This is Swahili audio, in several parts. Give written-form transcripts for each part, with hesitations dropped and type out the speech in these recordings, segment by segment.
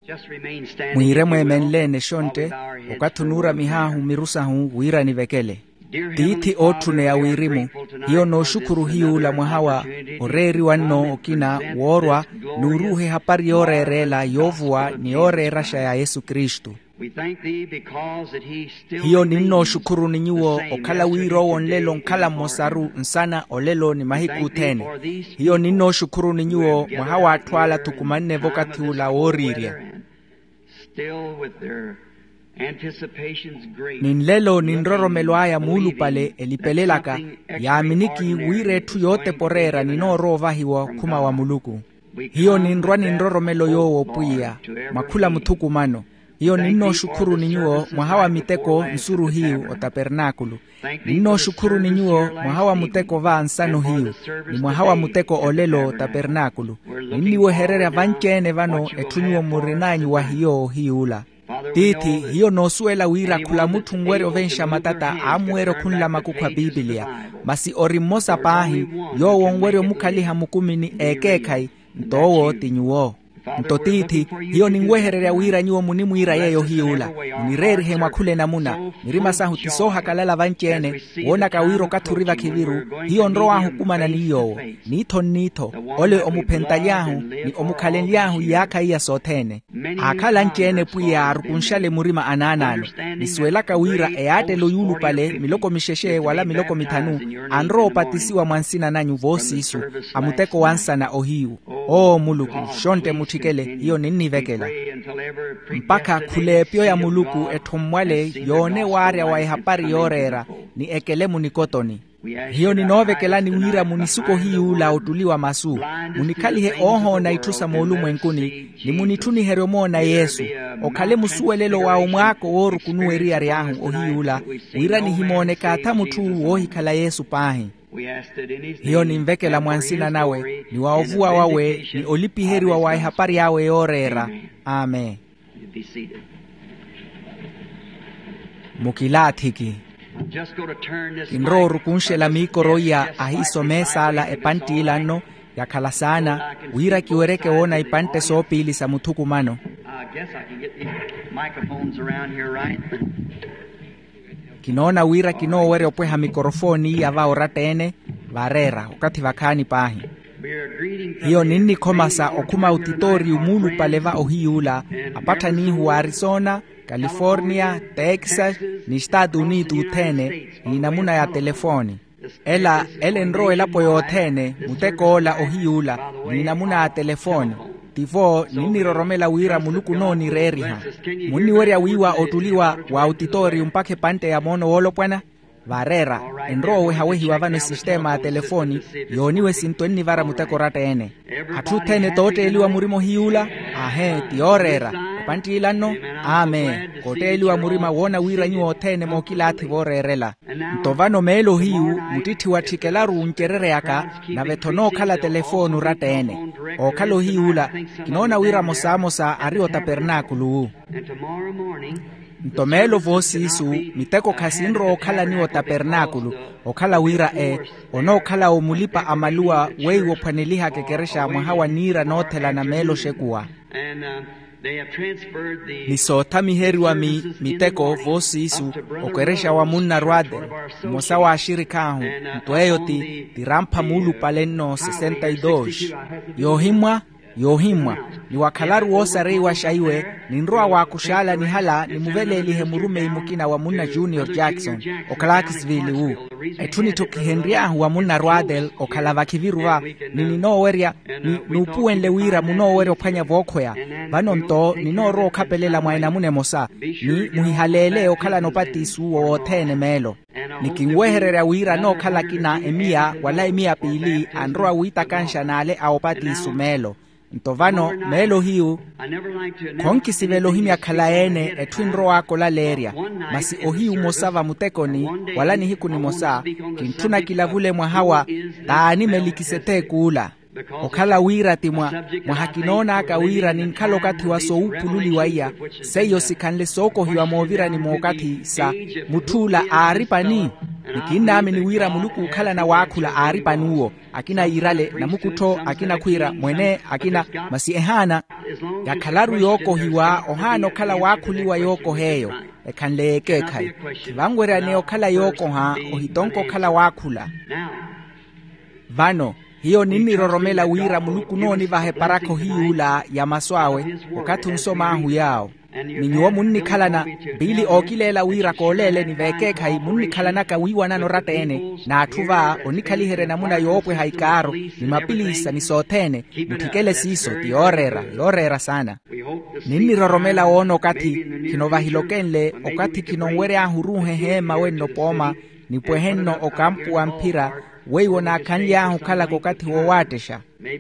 Muiremwe menlene shonte okatunura mihahu mirusahu wira nivekele tiiti otune ya wirimu hiyo no shukuru hiyo la mwahawa oreri wanno okina worwa nuruhe hapari yorerela yovua ni orerasha ya Yesu Kristu. Hiyo ninno shukuru ninyuo okala wiro onlelo nkala mosaru nsana olelo ni mahiku tene. Hiyo ninno shukuru ninyuo mwahawa atwala tukumanne vokati ula oriria. Ninlelo ninroromelo aya mulu pale elipelelaka ya aminiki wire tu yote porera ninoro vahiwa kuma wa muluku. Hiyo ninrwa ninroromelo yo opuya makula mutuku mano. Hiyo ninno shukuru ninyuo mwahawa miteko nsuru hiu o tabernakulu. Ninno shukuru ninyuo mwahawa muteko va ansano hiu. Ni mwahawa muteko olelo tabernakulu. Niniwe herere vanchene vano etunyuo murinanyi wa hiula. Titi hiyo nosuela wira kula mutu ngwere ovensha matata amuero kunla makukwa Biblia. Masi orimosa pahi yo wongwere mukaliha mukumini ekekai ntowo tinyuo. Ntotiti hiyo ningweherere wira nyuo munimuira yeyo hiula. Nireri hemwa kule namuna. Nirima sahu tisoha kalala vanchene. Wona kawiro katuriva kiviru. Hiyo nroa hukuma na niyo. Nito. Ole omupentaliahu ni omukaleliahu yaka iya sotene. Hakala nchene puya arukunshale murima ananano. Niswelaka wira eate lo yulu pale miloko misheshe wala miloko mitanu. Anro patisiwa mwansina nanyu vosi isu. Amuteko wansana ohiu. O muluku shonte mutikele hiyo nini vekela. Mpaka kule pio ya muluku etomwale yone waria wa hapari yorera ni ekele munikotoni. Hiyo ninovekela ni wira munisuko hiu la utuliwa masu. Munikalihe oho na itusa molumu enkuni. Ni munituni heromo na Yesu. Okale musuelelo wa umwako woru kunueri ariahu ohiula. Wira ni himoneka atamu tu ohikala Yesu pahi. Hiyo ni mvekela mwansina nawe, ni waovua wawe, ni olipi heri wa wae hapari yawe yorera. Amen. Mukilatiki. Inro rukunshe la mikoro ya ahiso mesa la epanti ilano ya kalasana, wira kiwereke wona ipante sopi ili sa mutuku mano. Kinona wira kino were opweha mikrofoni ya va oratene varera wakati vakani pahi. Hiyo nini komasa okuma utitori umulu paleva ohiula apata nihu Arizona, California, Texas ni Estados Unidos tene ni namuna ya telefoni. Ele nro elapo yotene muteko ola ohiula ni namuna ya telefoni. Tivo nini roromela wira muluku no ni reriha. Muni weria wiwa otuliwa wa auditori mpake pante ya mono wolo pwana. Varera, enro wehawehi wavano sistema ya telefoni, yoniwe sintueni vara muteko rata ene. Atu tene tote eliwa murimo hiula, tiorera. Panti ilano, kote eliwa murima wona wira nyuo tene mokila ati vorerela. Ntovano melo hiu, mutiti watikelaru uncherere yaka, na vetono kala telefonu rata ene. O kalo hiula, kinona wira mosa ario tabernakulu. Ntomelo vosi isu, miteko kasinro okala niwo tabernakulu, okala wira ono okala omulipa amalua weiwo paneliha kekeresha mwahawa nira notela na melo shekua. Nisota miheri wa miteko vosi isu, okweresha wa muna rwade, mosa wa ashirikahu, mtueyo tirampa mulu paleno 62. Yohimwa, ni wakalaru wosa rei wa shaiwe, ni nroa wa kushala ni hala ni muvele ilihe murume imukina wa muna Junior Jackson, okalakisvili uu. Etuni toki Henriahu wa muna Rwadel, okalavakiviruwa, ni weria, ni upuenle wira muno weria opanya vokoya. Vano nto, ni ro kapelela mwaina mune mosa, ni muhihalele okala nopati isu o tene melo. Ni kingweherere wira no kala kina emia, wala emia pili, anroa wita kansha na ale aopati isu melo. Ntovano melo hiu konkisi velohimi akalaene etwinro wako la leria masi ohiu mosava mutekoni walani hiku ni mosa kintuna kilavule mwahawa taani melikisete kuula okhala wira timwa mwahakinona akawira ninkhalo kathi wa soupululi waiya seyo sikhanle soko hiwa movira ni mokati sa muthula aaripani nikinami ni wira muluku ukhala na wakhula aaripani uwo akina irale na mukutho akina khwira mwene akina masiehana yakhalaru yoko hiwa ohano khala wakhuliwa yoko heyo ekhanle ekekhai kivangwerane okhala yoko ha ohitonko khala wakhula vano hiyo niniroromela wira muluku noni vahe parako hiula ya maswawe wakati unsoma ahu yao ninyuwa munnikhalana bili okilela wira kolele nivekekhai munnikhalanaka wiwanano ratene na athuva onikhalihere namuna yopwe haikaro nimapilisa nisothene muthikele siso tiorera sana niniroromela wono okati kinovahilokenle okati kinonwere ahuruhe hema wenno poma nipwehenno okampuwa mphira weiwona akhanli ahu khala kokati wowatesha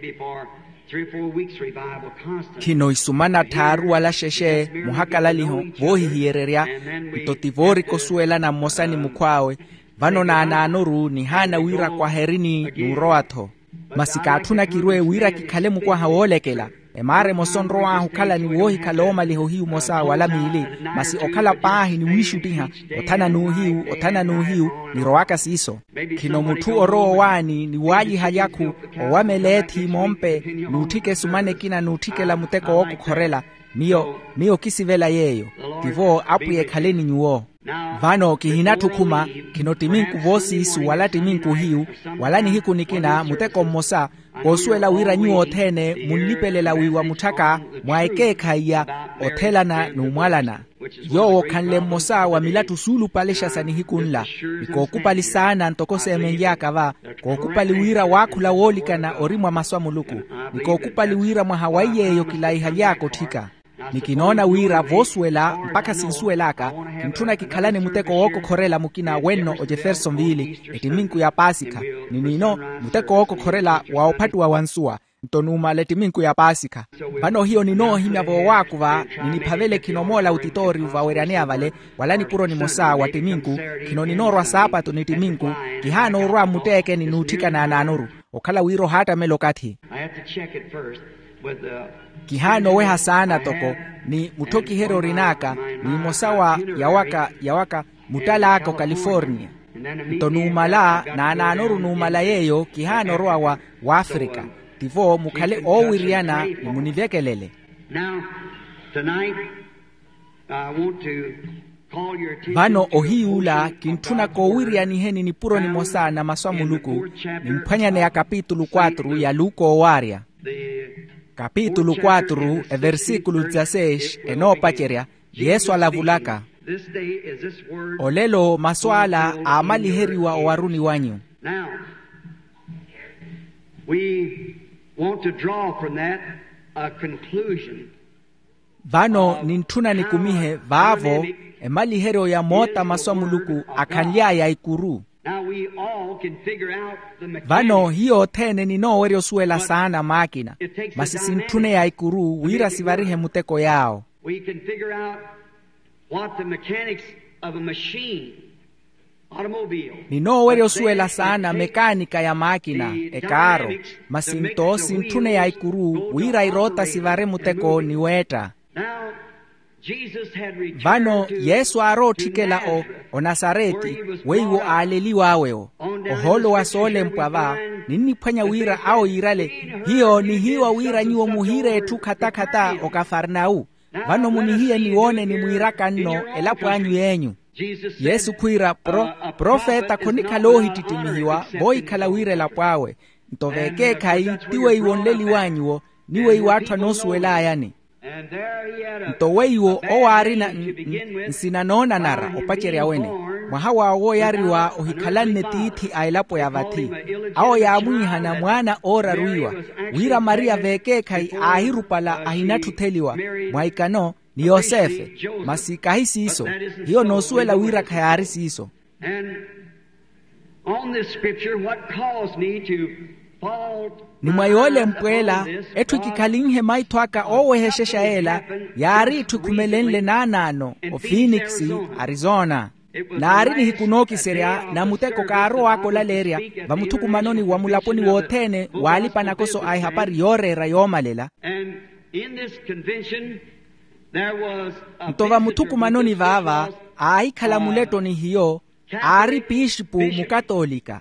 kino isumana tharu wala sheshe muhakalaliho vohihiererya ntotivori kosuela na mosani mukhwawe vano na ananoru ni hana wira kwa herini nuroatho masika athuna kirwe wira kikhale mukwa hawolekela emare mosonro ahu khala ni wohi kaloma liho hiu mosa wala mili masi okhala pahi ni wishutiha othana nuhiu ni roaka siso kino muthu oro wani ni waji hayaku owamelethi mompe nuthike sumane kina nuthike la muteko wokukhorela miyo kisivela yeyo tivo apuye khaleni nyuo vano kihinathu khuma kino timinku vosi isu wala timinku hiu wala ni hiku nikina muteko mmosa kosuela wira nyuo othene munlipelela wiwa muthaka mwaekekha othelana numwalana yowo khanle mmosa wa milatu sulu palesha sani hikunla nikokupalisana ntokosemengyaka va kokupali wira wakhula wolikana orimwa maswa muluku nikokupali wira mwa hawaiyeyo kilaiha lyako thika nikinona wira vosuela mpaka sinsuelaka kinthuna kikhalane muteko woko khorela mukina wenno o Jeffersonville etiminku ya Pasika ninino muteko woko khorela waophatuwa wansuwa ntonuma letiminku ya Pasika vano hiyo nino himyavo wakuva niniphavele kinomola utitori uvawerane avale wala nipuro ni mosa wa timinku kino ninorwa sapato ni timinku kihano urwa muteke ninuthika na ananoru okhala wiro hata melokathi kihano weha sana toko ni mutoki hero rinaka ni mosawa yawaka mutalako California ntonumala na ananoru numala yeyo kihano roa wa Afrika tivo mukhale owiriana ni munivekelele. Vano ohiula kinthuna kowiriani heni ni puro ni mosa na maswa muluku ni mphwanyane ya kapitulu 4 ya Luko owaria kapitulu 4 versikulo 16 enopacheria Yesu alavulaka olelo maswala amaliheriwa owaruni wanyu. Now we want to draw from that a conclusion. Vano ninthuna nikumihe vavo emalihero ya mota maswa muluku akhanlia ya ikuru. Now we all can figure out the mechanics. Vano hiyo thene ninowerio suela sana makina masisinthune ya ikuru wira sivarihe muteko yao. We can figure out what the mechanics of a machine, automobile. Ninowerio suela sana mekanika ya makina ekaro masinto sinthune ya ikuru wira irota sivare muteko niweta. Now Jesus had returned Vano to Yesu arothikela o Nasareti weiwo aleliwaweo oholo wasole mpwava niniphwanya wira ao irale hiyo ni hiwa wira nyiwo muhire tu khatakata o Kafarnau vano munihiye niwone ni muiraka nno elapwanyu yenyu. Yesu khwira profeta khonikalohi titimihiwa boikhala wire lapwawe ntovekekha tiwe iwonleli wanyuwo niwe iwathwa nosuela ayani. and there he had a Ntoweiwo owarina nsinanona nara opacheria wene mwahawa owo yariwa ohikhalanne tithi ailapo ya vathi ao ya mwihana mwana ora ruiwa wira Maria vekekhai ahirupala ahinathutheliwa mwaikano ni Yosefe masikahi siso hiyo nosuela wira khayari siso. And on this scripture, what caused me to fall Ni mwayole mpwela ethu kikhalinhe maithwaka oweheshesha ela yari ithu khumelenle nanano o Phoenix, Arizona. narini hikunoki seria na muteko karo ako laleria vamutuku manoni wa mulaponi wotene walipa nakoso ai hapari yorera yomalela ntova mutuku manoni vava ai khala muleto ni hiyo ari bishop mukatolika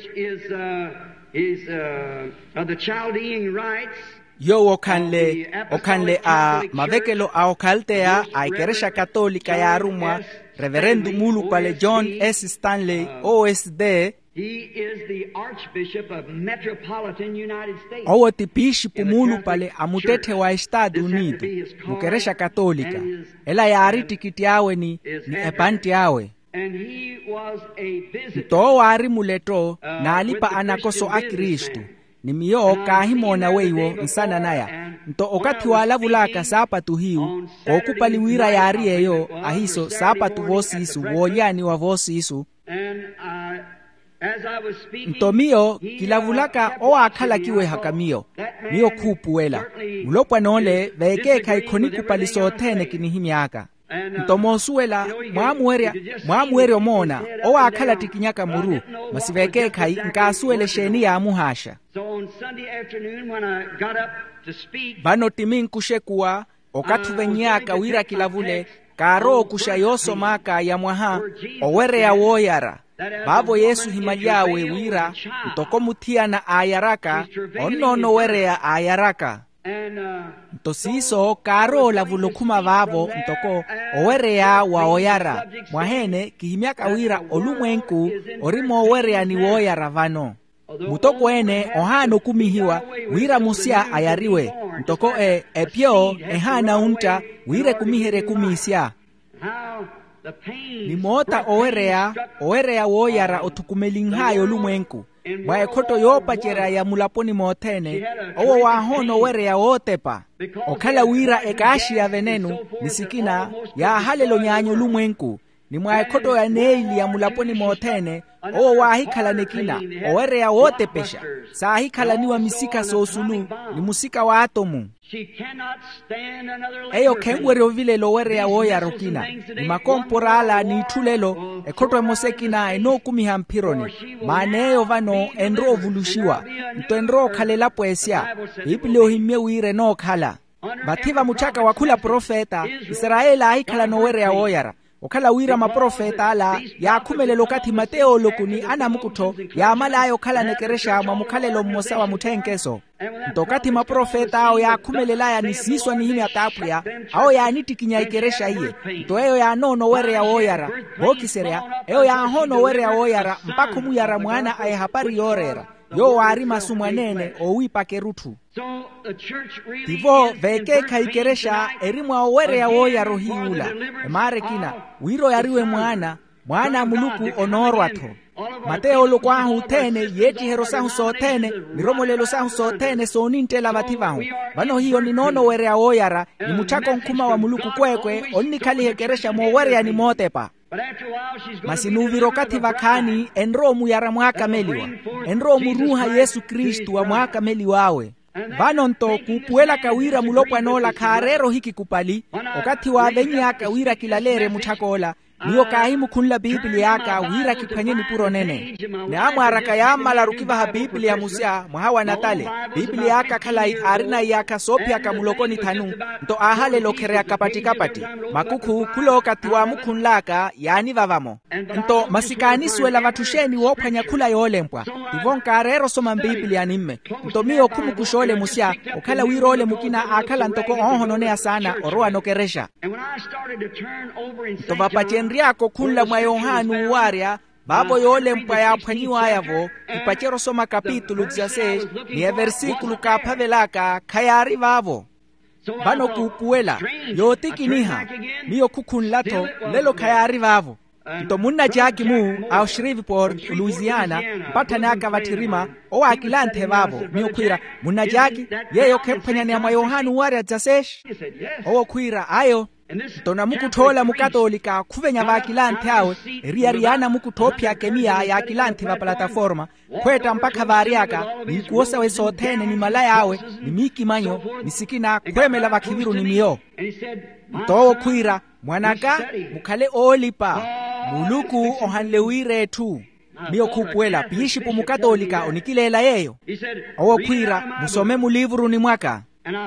the Chaldean rites. Yo okanle a mavekelo a okaltea a ikeresha katolika ya rumwa Reverendo Mulu pale John S. Stanley OSD. He is the Archbishop of Metropolitan United States. Owo ti Bishop Mulu pale amutete wa Estado Unido mukeresha katolika. Ela ya ari tikiti yawe ni epanti yawe. And he was a visitor. Mto wari muleto na alipa anakoso a Kristu. Ni miyo kahimona weiwo nsana naya. Mto okati walavulaka sapatu hiu okupali wira yari eyo ahiso sapatu vosi isu woyani wa vosi isu. Mto miyo kilavulaka o akala kiwe hakamiyo miyo kupuwela ulopwa nole veke kaikoniku palisotene kinihimiaka. Mto mosuela mwamuere omona o akala tikinyaka muru masiveke kai nkasuele sheni ya muhasha. Bano timin kushekuwa okatu venyaka wira kilavule karo kushayoso maka ya mwaha owere ya woyara babo Yesu himalyawe wira utoko mutia na ayaraka onono were ya ayaraka. Ntosiso karo lavulokuma vavo ntoko owere ya waoyara mwahene kihimyaka wira olumwenku orimo owere ya ni woyara vano. Mutoko ene ohano kumihiwa wira musia ayariwe ntoko epyo ehana unta wire kumihere kumisya. Ni mota owere ya woyara otukumelinghayo olumwenku mwaekoto yopa chera ya mulaponi motene owo wahono were ya wotepa okala wira ekashi ya venenu nisikina ya halelo nyanyo lumwenku ni mwaekoto ya neili ya mulaponi motene owo wahikala nekina owere ya wotepesha sahikala niwa misika sosulu ni musika wa atomu. Eyo kengwere ovile lo were ya woya rokina ni makompora ala ni tulelo ekoto emosekina eno kumiha mpironi maneyo vano enro ovulushiwa nto enro kalela poesia Biblia himye wire no kala bativa muchaka wakula profeta Israela ahikala no were ya woyara okala wira maprofeta ala ya kumelelo kati Mateo lokuni ana mukuto ya malayo kala nekeresha mamukalelo mmosa wa mutenkeso ntokati maprofeta ao ya kumelela ya nisiswa ni himi atapria ao ya nitikinya ikeresha iye nto eyo ya nono were ya woyara bokiserea eyo ya hono were ya woyara mpako muyara mwana aye hapari yorera yo warima sumwanene owipa kerutu. Tivo veke kaikeresha erimwa owere ya woyaro hiula emare kina wiro yariwe mwana muluku onorwato Mateo lokwahu tene yeti herosahu sotene miromolelo sahu sotene sonintela bativahu bano hiyo ni nono were ya woyara ni muchako nkuma wa muluku kwekwe onikali hekeresha mo were ya ni motepa. Masinuviro kati vakani enro muyara mwaka meliwa enro muruha Yesu Kristu wa mwaka meliwawe vano nto kupuela kawira mulopwa nola karero hiki kupali okati wa venyi yaka wira kilalere mutakola niyo kahimu kunla Biblia yaka wira kipanyeni puro nene ne amwaraka ya malarukiva ha Biblia musia mwahawa natale Biblia yaka kalai arina yaka sopia kamulokoni tanu nto ahale lokere kapati makuku kulo kati wa mukunlaka yani vavamo nto masikani suela vatusheni wopanya kula yolempwa ivonka rero soma Biblia nimme nto miyo kumukushole musia okala wirole mukina akala ntoko ohonone asana oroa nokeresha nto vapachenriako kunla mwa Yohanu waria babo yole mpa ya phanyiwa yavo ipachero soma kapitulo 16 ni versikulo kapavelaka khayari vavo bano kupuela yotikiniha miyo kukunlato lelo khayari vavo nto munna jaki mu au Shreveport Louisiana patanaka vatirima o akilante vavo miyo kwira munna jaki yeyo kemphanyani ya mwa Yohanu waria 16 o kwira ayo tona mukuthola mukatolika khuvenya vakilante awe riariana mukutopia kemia ya kilante va plataforma kweta mpaka variaka ni kuosa wesothene ni malaya awe ni miki manyo nisikina kwemela vakhiviru ni miyo towo khwira mwanaka mukhale olipa muluku ohanle wire tu miyo kupuela piishi pumukatolika onikilela yeyo owokwira musome mulivuruni mwaka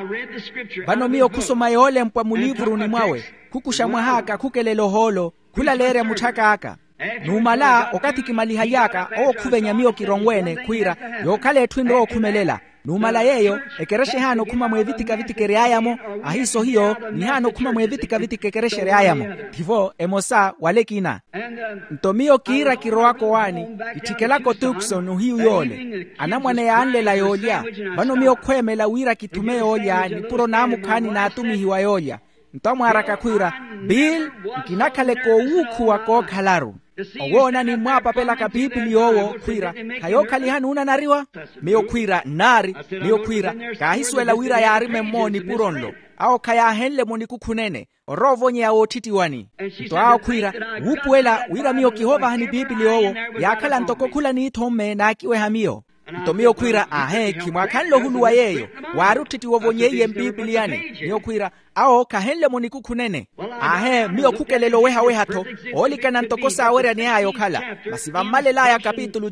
vano miyo kusoma yole mpwa mulivuruni mwawe kukushamwa haka kukelelo holo kulalere muthakaka numala okati kimaliha yaka okhuvenya miyo kirongwene kwira yokhale twinro okhumelela numala yeyo ekereshe hano kuma mwevitika vitikereayamo ahiso hiyo ni hano kuma mwevitika vitikekereshereayamo tivo emosa walekina ntomiyo kira kiroako wani itikelako tukson uhiu yole anamwane yaanlela yolya vano miyo kwemela wira kitume yolya nipuro namukani na atumihiwa yolya ntomwaraka kwira bil nkinakhaleko wukhuwa kokhalaru owona ni mwapa pelaka bibili yowo kwira kayokhali hanuna nariwa miyo kwira nari miyo kwira kahiswela wira yarime mmoni puronlo awo kayahenle moni kukhunene orovonye yawo titiwani nto awo kwira wupuela wira miyo kihova hani bibili yowo yakhala ntokokhula ni ithome nakiwe hamiyo ntomiyo kwira ahe kimwakhanlo huluwa yeyo wari utiti wovonyeye mbibili yani miyo kwira awo kahenle moni kukhunene ahe miyo kukelelo wehawehato olikana ntokosa awere ni ayo khala masivammalelaya kapitulu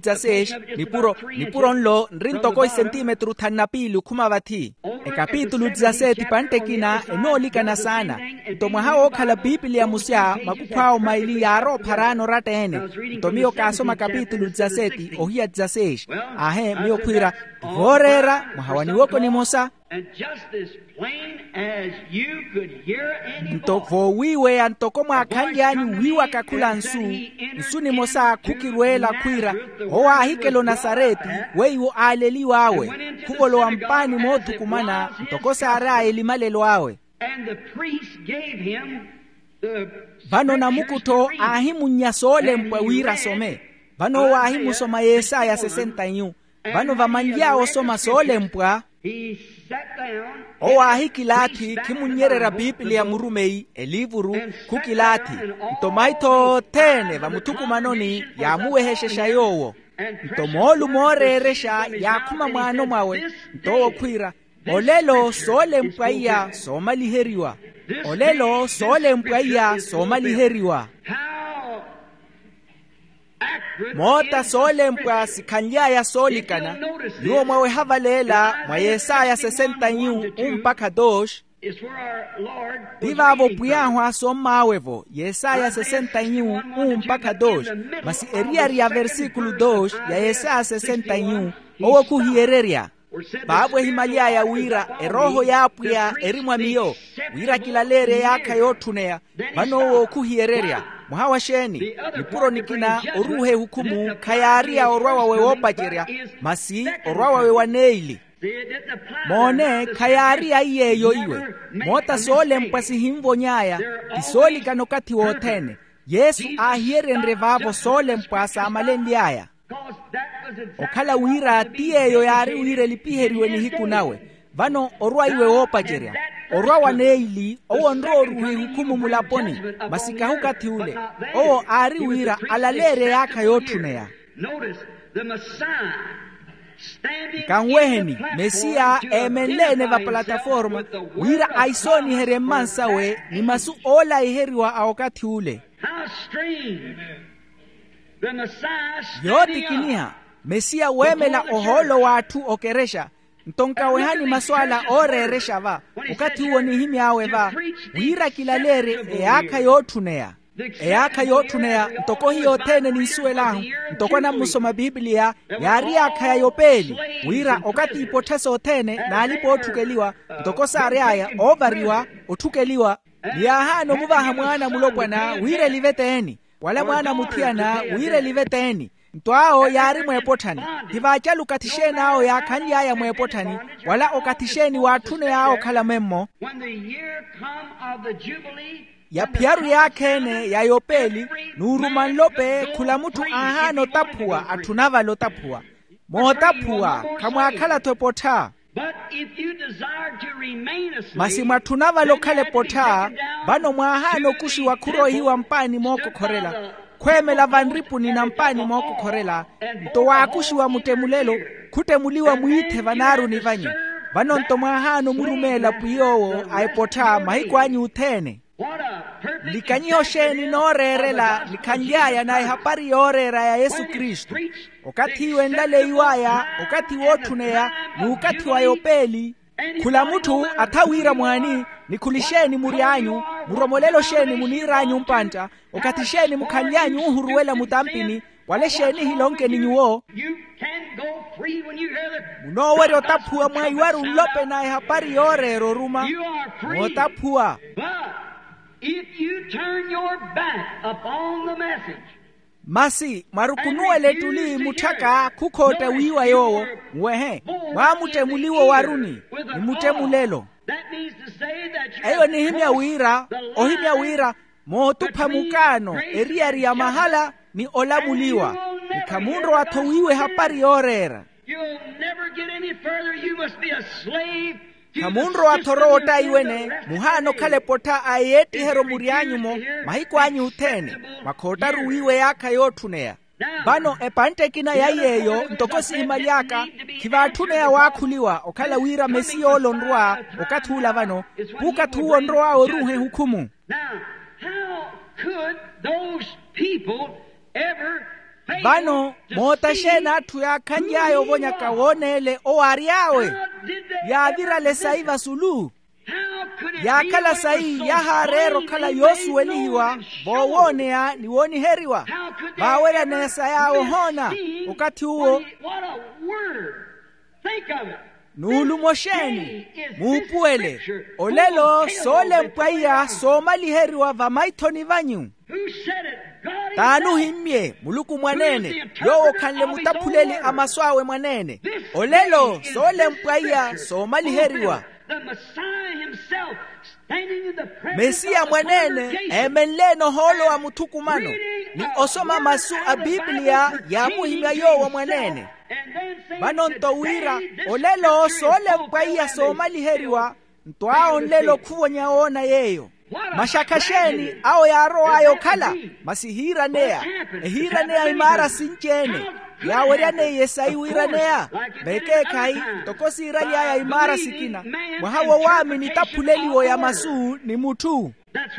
6 nipuro nlo nri ntoko isentimetru thannapilu khumavathi ekapitulu 7 pantekina enolikana sana ntomwa hawo khala bibili ya musya makukhwawo maili yaro pharano ratene ntomiyo kasoma kapitulu 7 ohiya 6 ahe miyo kwira horera mwahawani woko ni mosa And just as plain as you could hear any ntoko wiwe antoko mwakhangi anyu wiwa kakula nsu ni mosa kukirwela kwira owa hikelo Nasareti weiwo aleliwa awe kuvolo wa mpani motu kumana ntoko sara elimalelo awe and the priest gave him the vano namukuto ahimu nyasole mpwa wira some vano wa ahimu soma Yesaya 61 vano vamanjao soma sole mpwa he sat down owa hikilati kimunyerera bibili ya murumei elivuru kukilati ntomaito tene vamutukumanoni yamuweheshesha yowo ntomolu moreresha yakuma mwano mwawe ntowo kwira olelo sole mpwaiya somaliheriwa olelo sole mpwaiya somaliheriwa how accurate mota sole mpwa sikhanyaya solikana yuwo mwawe havalela mwa Yesaya 61 mpaka 2 is where our Lord was vivavo reading from. puyahwa somawevo Yesaya 61 mpaka 2 masi eriari ya versikulu 2 ya Yesaya 61 owo kuhiereria babwe himalia ya wira eroho yapya erimwa miyo wira kilalere yaka yotunea vanowo kuhiereria muhawasheni nipuro nikina oruhe hukumu kayaria orwawa we wopajeria masi orwawa we waneili See, it didn't apply mone kayaria iyeyo iwe mota sole mpasi himvo nyaya isoli kanokati wotene Yesu ahierendre vavo sole mpasa amalendiaya because that was exactly okhala wira tiyeyo yari wire lipiheriwe ni hiku nawe vano orwa iwe wopajeria orwa waneili owo nro ruhi hukumu mulaponi masikahukati ule owo ari wira alalere yaka yotunea Notice the Messiah standing kanweheni in the mesia platform to emenlene va identify plataforma himself with the wira word of aisoni God here for mansawe that. ni masu ola iheriwa awakati ule How strange. The Messiah yoti standing up. kiniha mesia wemela oholo watu okeresha ntonkawehani maswala oreresha va ukati huo ni himi awe va wira kilalere eyaka yotunea eyaka yotunea ntoko hiyo tene ni isuelahu ntoko na musoma biblia yari aka ya yopeli wira okati ipoteso tene na alipo otukeliwa ntoko sare aya ovariwa otukeliwa liyahano muvaha mwana mulopwana wire liveteni wala mwana mutiana wire liveteni ntwao yari mwepotani hivachalu katisheni ao yakhali aya mwepotani wala okatisheni watune yao khala memmo When the year come of the Jubilee, ya piaru yakene ya yopeli nurumanlope khula mutu ahano tapua atunavalo tapua mohotapua kamwe akhala twepotha but if you desire to remain a slave, masi mwatunavalo khale potha vano mwahano kushiwa kurohiwa mpani moko khorela khwemela vanripuni na mpani moko khorela nto wakushiwa mutemulelo khutemuliwa muithe vanaru ni vanye vano nto mwahano murumela puyowo aipotha mahikwanyi uthene likanyihosheni norerela likanjaya naye hapari yorera ya Yesu Kristu okati iwe ndale iwaya okati wotuneya mukati wa yopeli kula mutu atawira mwani nikulisheni murianyu muromolelo sheni muniranyu mpanta okati sheni mukanyanyu uhuruwela mutampini wale sheni hilonke ninyuo munoweri otapua mwaiwaru unlope naye hapari yorero ruma otapua. If you turn your back upon the message, masi marukunue letuli mutaka kukote wiwa yowo wehe wamute muliwo waruni ni mute mulelo eyo ni himya wira ohimya wira motupa mukano eriari ya mahala ni olamuliwa ikamundo atowiwe hapari yorera you'll never get any further. You must be a slave. Kamunro atorota iwene muhano kale pota ayeti hero murianyumo mahiko anyu utene makota ruiwe yaka yotunea bano epante kina yayeyo ntokosi imaliaka kivatunea wakuliwa okala wira mesiolo ndroa okatula vano bukatuo ndroa oruhe hukumu. Now, how could those people ever bano motashena tuyakanyayo vonya kawonele oariawe yavira lesaiva sulu yakala sai yaharero kala yosu eliwa bowonea niwoni heriwa bawela nesa yao hona wakati huo nulumosheni mupuele olelo sole mpaya somali heriwa vamaitoni vanyu tanu himye muluku mwanene yowo kanle mutapuleli amaswawe mwanene olelo sole mpaya somali heriwa Mesia mwanene emenleno holo wa mutukumano ni osoma masu a Biblia ya muhimya yowa mwanene bano ntowira olelo sole mpaya somali heriwa ntwao nlelo kuwonya ona yeyo mashakasheni ao ya roa ayo kala masihira nea ehira nea imara sinchene ya weriane yesai wira nea beke kai tokosi iralia ya imara sikina wahawa wami nitapuleliwo ya masu ni mutu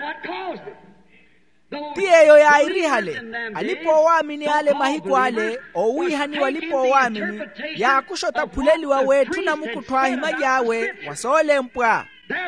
tiyeyo ya irihale alipo wami ni ale mahiko ale owihani walipo wami ni ya kushota puleliwa wetu na mukutwa himajawe wasole mpwa.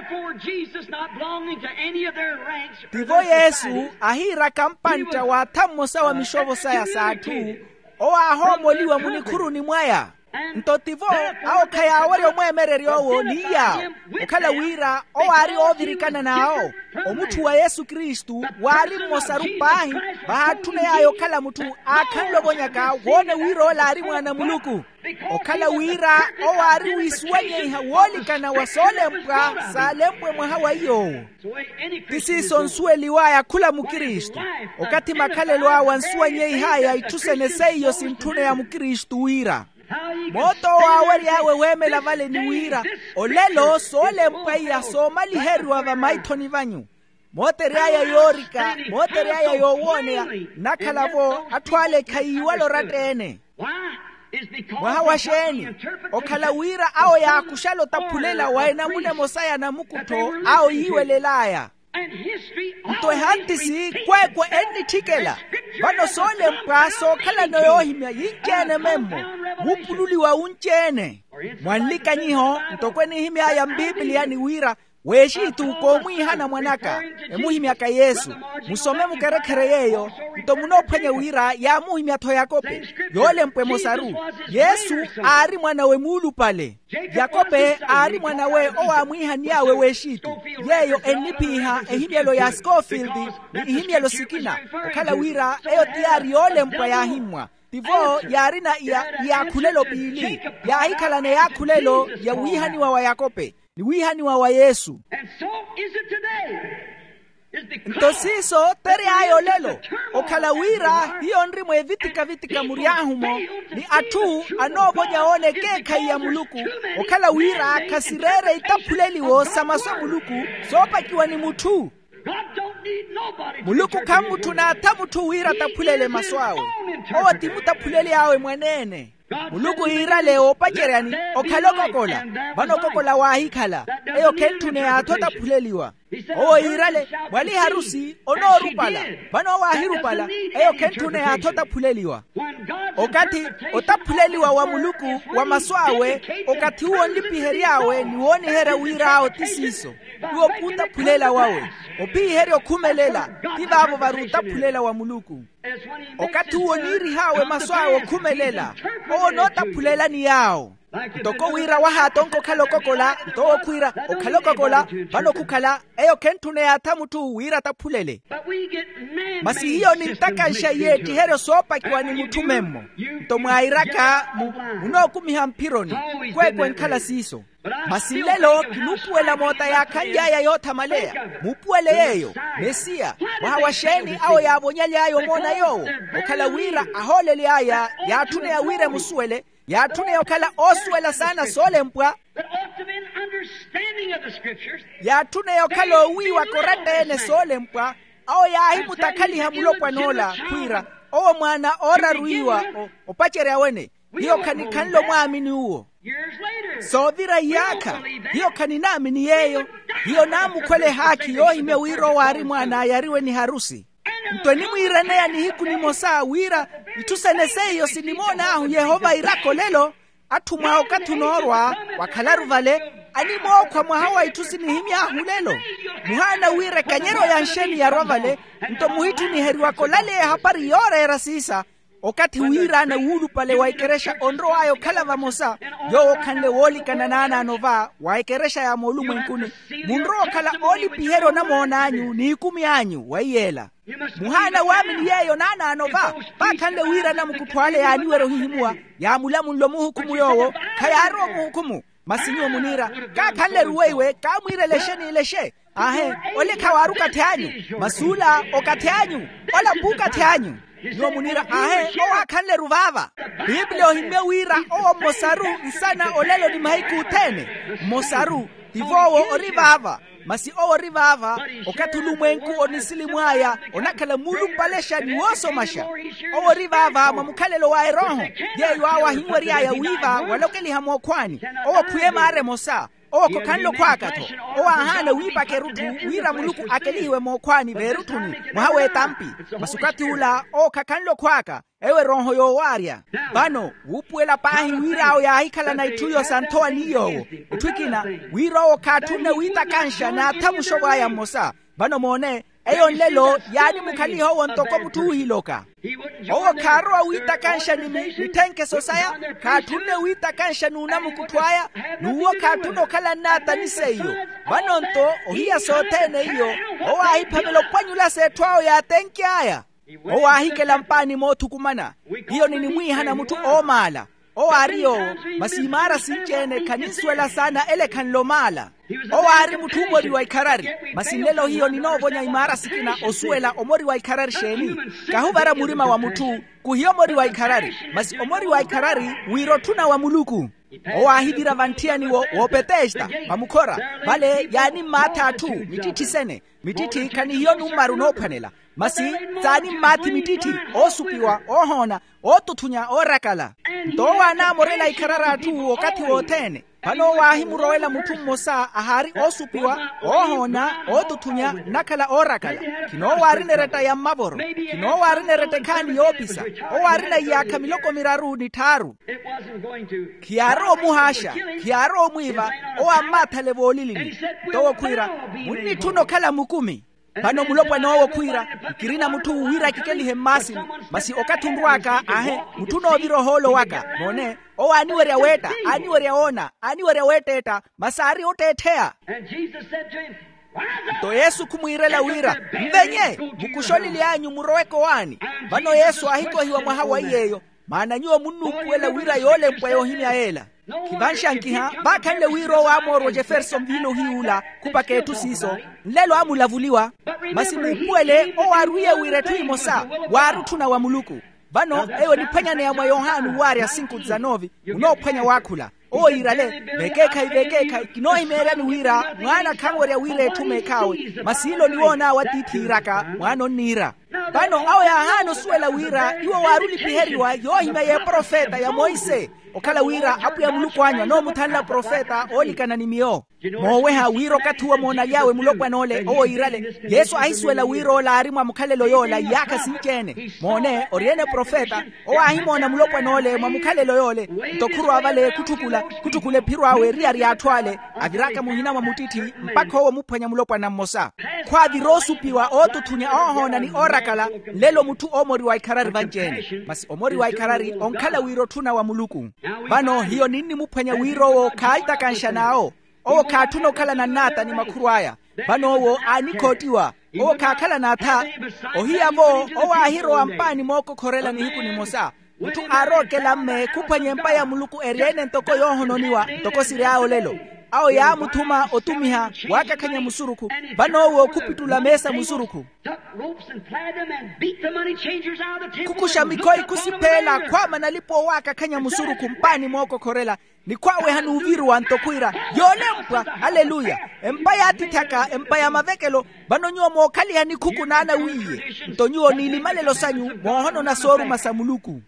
Tivo Yesu ahira kampanta wa tamosa wa mishovo saya satu owa homoliwa munikuru ni mwaya ntotivo ao kaya awari omwemereri owo niya okala wira owari ovirikana nao omutu wa Yesu Kristu wari mosarupahi bahatune ayo kala mutu akanlobonyaka wone wira olari mwana muluku okala wira owari wiswenye ihawolikana wasole mpwa salempwe mwahawa iyo tisiso nsueliwaya kula mukristu okati makalelwa wansuwenye ihaya ituseneseyo sintune ya mukristu wira moto wawari yawe wemela vale ni wira olelo sole mpaya somali herwa va maitoni vanyu moteria ya yorika moteria ya yowonea nakalavo atwale kaiwalo ratene wahawasheni okala wira ao ya kushalo tapulela waena mune mosaya na mukuto ao yiwelelaya mtoe hantisi kwekwe eni tikela vano sole mpaso kala noyohimya yinchene memo mupululi wa unchene mwanlika nyiho mtokweni himya ya Biblia ni wira weshitu komwihana mwanaka emuhimya ka Yesu musome mukerekere yeyo mtomunopwenye wira ya muhimya to Yakobe yole mpwe mosaru Yesu ari mwana we mulu pale Yakobe ari mwana we owa mwihanyawe weshitu yeyo enipiha ehimyelo ya Scofield ni ihimyelo sikina okala wira eyo tiari yole mpwe ya himwa tivo yarina ya kulelo pili ya hikalane ya kulelo ya wihaniwa wa Yakobe ni wihaniwa wa Yesu ntosiso tere ayo lelo okala wira hiyo ndrimwe vitika muriahumo ni atu anobonya one keka ya muluku okala wira kasirere itapuleliwo samaso muluku sopa kiwa ni mutu muluku kamutu na atamutu wira tapulele maswawe owa timu tapulele awe mwanene muluku ira leo pacherani okalokokola vano kokola wahikala eyo kentune ato tapuleliwa o irale wali harusi onorupala bano wahirupala eyo kentune atotapuleliwa okati otapuleliwa wa muluku wa maswawe okati huo ndipiheri yawe niwoni here wirao tisiso huo putapulela wawe opiheri okumelela tivavo varutapulela wa muluku okati huo niri hawe maswawe okumelela o notapulela ni yao ntoko wira wahatonko khalokokola ntowo kwira okhalokokola bano kukhala eyo kentune yathamutu wira taphulele masi hiyo ni ntakansha yeti hero sopa kiwa ni mutumemmo ntomwairaka unokumiha mpironi kwekwe nkhala siso masi lelo kinupuela mota ya kanjaya yothamalea mupuele yeyo mesia wahawasheni awo yavonyali ayo mona yowo okhala wira aholeli aya yathune ya wire musuele yathune yokhala oswela sana solempwa yathune yokhala owiwa koratene solempwa awo yahi mutakhaliha mulopwanola khwira owo mwana oraruiwa opachere awene hiyo khanikhanlo mwamini uwo sovira yaka hiyo khaninamini yeyo hiyo namukhwele haki yohime wiro wari mwana yariwe ni harusi mtweni mwireneya ni hiku ni mosa wira ituseneseyo sinimona ahu Yehova irako lelo atumwao katunorwa wakhalaru vale animokwa mwahawa itusinihimya ahu lelo muhana wire kanyero ya nsheni ya rovale nto muhitu ni heri wako lale hapari yore rasisa okati wira na wulu pale waikeresha onro ayo kalava mosa yo kanle woli kananana anova waikeresha ya molu mwenkuni munro kala oli pihero na mona anyu ni ikumi anyu waiyela muhana wamini yeyo nana anova bakanle wira na mukutwale ya aniwero hihimua ya mulamu nlo muhukumu yowo kayaro muhukumu masinyo munira kakanle ruweiwe kamwire lesheni leshe ahe ole kawaru kateanyu masula okateanyu ola buka teanyu no munira ahe o akhanle ruvava biblia hime wira o mosaru isana olelo ni mahiku utene mosaru tivowo orivava masi o orivava okatulumwenku onisilimwaya onakhala mulu palesha ni woso masha o orivava mamukhalelo wa eroho yeyo awa himweria ya wiva walokeli hamokwani o phuye mare mosa o kokhanlo kwakato o ahana wipake rutu wira muluku akeliwe mokwani verutuni mwawe tampi masukati ula o kakhanlo kwaka ewe roho yo waria bano upuela pahi wira o ya hikala na ituyo santoa niyo twikina wira o katune wita kansha na tamushoba ya mosa bano mone eyo lelo yani mukhaliho wontoko mutu hiloka owo karo wita kansha ni mitenke sosaya katune wita kansha nuna mukutwaya nuwo katuno kala nata niseyo banonto ohiya sotene iyo owa hipamelo kwanyula setwao ya tenke aya owa hikela mpani motu kumana hiyo nini mwihana mutu omala owario masimara sinchene kaniswela sana ele kanlomala owari mutu mori wa ikarari masinelo hiyo ninovonya imara sikina osuela omori wa ikarari sheni kahubara murima wa mutu kuhiyo mori wa ikarari masi omori wa ikarari wirotuna wa muluku owahidira vantiani wopetesta mamukora vale yani matatu mititisene mititi kani hiyo numaru nophanela masi tsani mati mititi osupiwa ohona otutunya orakala ntowa na morela ikarara tu wakati wotene pano wahimurowela mutu mosa ahari osupiwa ohona otutunya nakala orakala kino warinereta ya maboro kino warinereta kani yopisa owarina ya kamiloko miraru ni taru kiaro muhasha kiaro mwiva owa matale volilini towo kwira muni tuno kala mukumi pano mulopwa nowo kwira kirina mutu wira kikeli hemasi masi okatundwaka ahe mutu no viro holo waka mone o aniweria weta aniweria ona aniweria weteta masari otethea to Yesu kumwirela wira mbenye bukusholi lyanyu muroweko wani bano Yesu ahiko hiwa mwahawa iyeyo maana nyuwa munu kuwela wira yole mpwa yohimya ela kibansha nkiha bakanle wiro wa amoro Jefferson vino hiula kupaketu siso lelo amulavuliwa masi mupuele o waruye wire tuimosa warutuna wa muluku bano ewe nipanyane ya mwa Yohanu wari ya 5:9 unopanya wakula o irale bekeka kinohimera ni wira mwana kamori ya wire tumekawe masilo niwona watitiraka mwana nira bano awe ahano suela wira iwo waruli piheriwa yohime ye profeta ya Moise okhala wira apu ya muluku anywa no muthanla profeta olikana ni miyo moweha wiro kathuwa mona lyawe mulopwanole owo irale Yesu ahiswela wiro la arimwa mukhalelo yola yaka sinchene mone oriene profeta owahimona mulopwanole mwa mukhalelo yole ntokhuru avale kuthukule phiru awe riari athwale aviraka muhina mwa mutiti mpakho owo muphwanya mulopwana mmosa khwavi rosupiwa otuthunya ohona ni orakala lelo muthu omori wa ikharari vanchene masi omori wa ikharari onkhala wiro thuna wa muluku vano hiyo nini muphwanya wiro wo khaitakansha nao owo khathuno khala na nata ni makhuru aya vano owo anikhotiwa owo khakhala na tha ohiyavo owahiro ampani moko khorela ni hiku ni mosa muthu arokela mme kuphwanya mpa ya muluku eriene ntoko yohononiwa ntoko siri ao lelo ao ya muthuma otumiha wakakhanya musuruku vano owo kupitula mesa musuruku kukusha mikoi kusipela kwama nalipo wakakhanya musuruku mpani moko khorela ni kwawe hanu uviru wa ntokuira yole mpwa haleluya empaya atithaka empaya mavekelo vano nyuo mokali hani kuku nana wiye ntonyuo nilimalelo sanyu mohono na soru masamuluku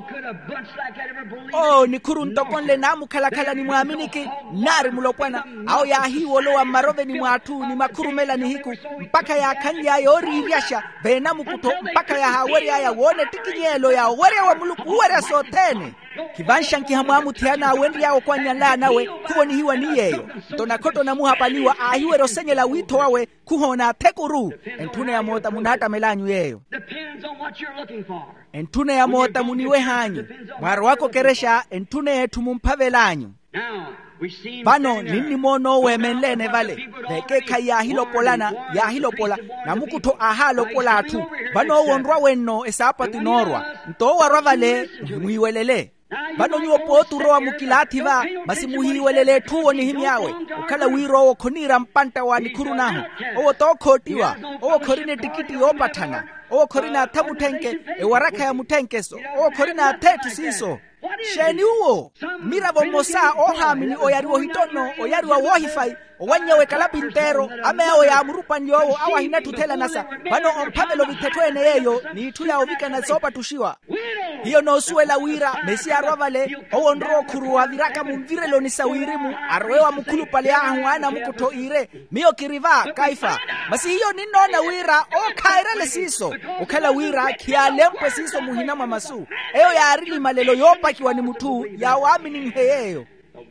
ni kuru ntokonle namu khalakhala ni mwaminiki nari mulopwana ao ya hiwolo wa marove ni mwatu ni makurumela ni hiku mpaka ya kanli ya yori iriasha vena mukuto mpaka ya haweri ya wone tikinyelo ya were wa muluku uwere sotene kivanshanki hamwamu tiana wendi yao kwa nyala nawe kuhoni hiwa ni yeyo tonakoto na muhapaniwa ahiwero senye la wito wawe kuhona tekuru entune ya mota munata melanyu yeyo entune ya mota muniwe hanyu mwaro wako keresha entune yetu mumpavelanyu vano nini mono wemenlene vale vekeka ya hilo pola na mukuto ahalo pola atu vano wondwa wenno esapatu norwa ntowa ravale mwiwelele vano nyuo potu roa mukilathiva masi muhiwelele tuwo ni himyawe ukhala wiro owo khonira mpanta wa nikuru naho owo tokhotiwa owo khorine tikiti yopathana owo khorina athamuthenke ewaraka ya muthenkeso owo khorina athetu siso sheni uwo miravo mosa ohamini oyariwo hitono oyariwa wohifai owanyewe kalapintero ameo ya amurupanyowo awahina tuthela nasa vano omphamelo vithetwene yeyo ni ithu ya ovika na sopa tushiwa hiyo no suela wira mesi arwavale owo ndro khuru wa viraka mumvirelo ni sawirimu arwewa mukulu pale ahu ana mukuto ire miyo kiriva kaifa basi hiyo ninona wira o khairele siso ukhala wira khialempe siso muhina mamasu eyo ya arili malelo yopakiwa ni mutu ya wamini mheyeyo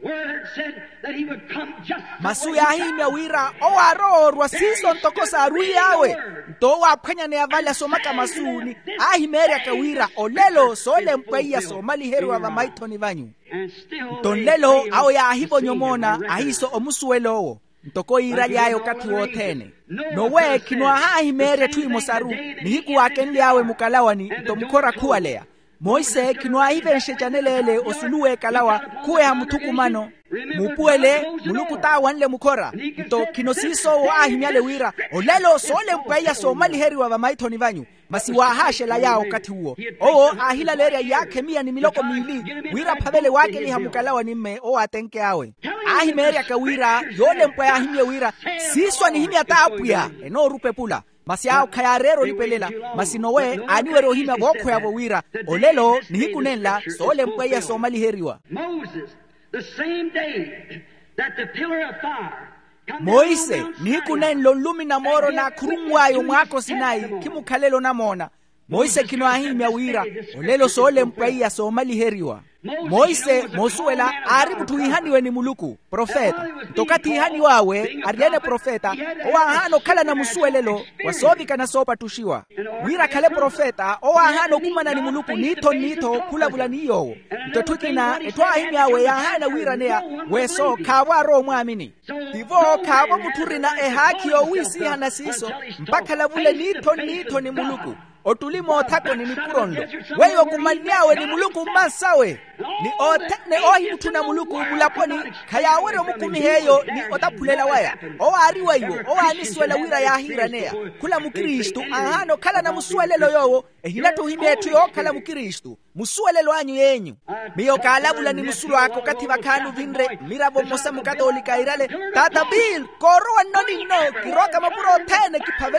masu ya himya wira owarorwa siso ntokosa arui yawe ntowa aphwanya ne avala somaka masuni ahimeri akawira olelo sole mpweya somali herwa va maithoni vanyu tonlelo ao ya ahivo nyomona ahiso omusuwelowo ntoko ira yayo kati wothene nowe kinwa ahimeri tuimosaru nihiku wakenli yawe mukalawani ntomukora kuwalea Moise kinwa hivenshe chanelele osuluwe kalawa kuwe hamuthukumano mupuele muluku tawanle mukora nto kinosiso wa ahinyale wira olelo sole mpaya somali heri wa maithoni vanyu masi wahashe la yao kati huo oo ahila leria yake mia ni miloko mili wira pavele wake li hamukalawa nimme o atenke awe ahimeri akawira yole mpaya ahimye wira siswa ni himya taapuya eno rupe pula masi ao kayarero lipelela masi nowe aniwe rohima woko ya wira olelo ni hikunenla sole mpaya somali heriwa the same day that the pillar of fire Moise nikunen lo lumina moro na kurumwayo mwako Sinai kimukhalelo namona Moise kino ahimya wira olelo sole mpaya somali heriwa Moise mosuela aribu tuhihaniwe ni muluku profeta tokati hani wawe ariene profeta oahano kala na musuelelo wasovika na sopa tushiwa wira kale profeta oahano kumana ni muluku nito kulabula niyo ntotukina etwa ahimyawe yahana wira nea weso kawaro mwamini divo kawa muturina ehaki owisi hana siso mpaka labule nito ni muluku otulimo thako ni mikurondo weyo kumanyawe ni muluku masawe ni otene ohi mtuna muluku mulaponi khayawere mukumi heyo ni otaphulela waya owariwa yo owaniswela wira ya hiranea kula mukristu ahano kala na muswelelo yowo ehilatu himethu yo kala mukristu muswelelo anyu yenyu miyo kalabula ni musulu ako kativa kanu vinre mirabo mosa mukatolika irale tata bil korwa noni no kiroka mapuro tene kipavela ko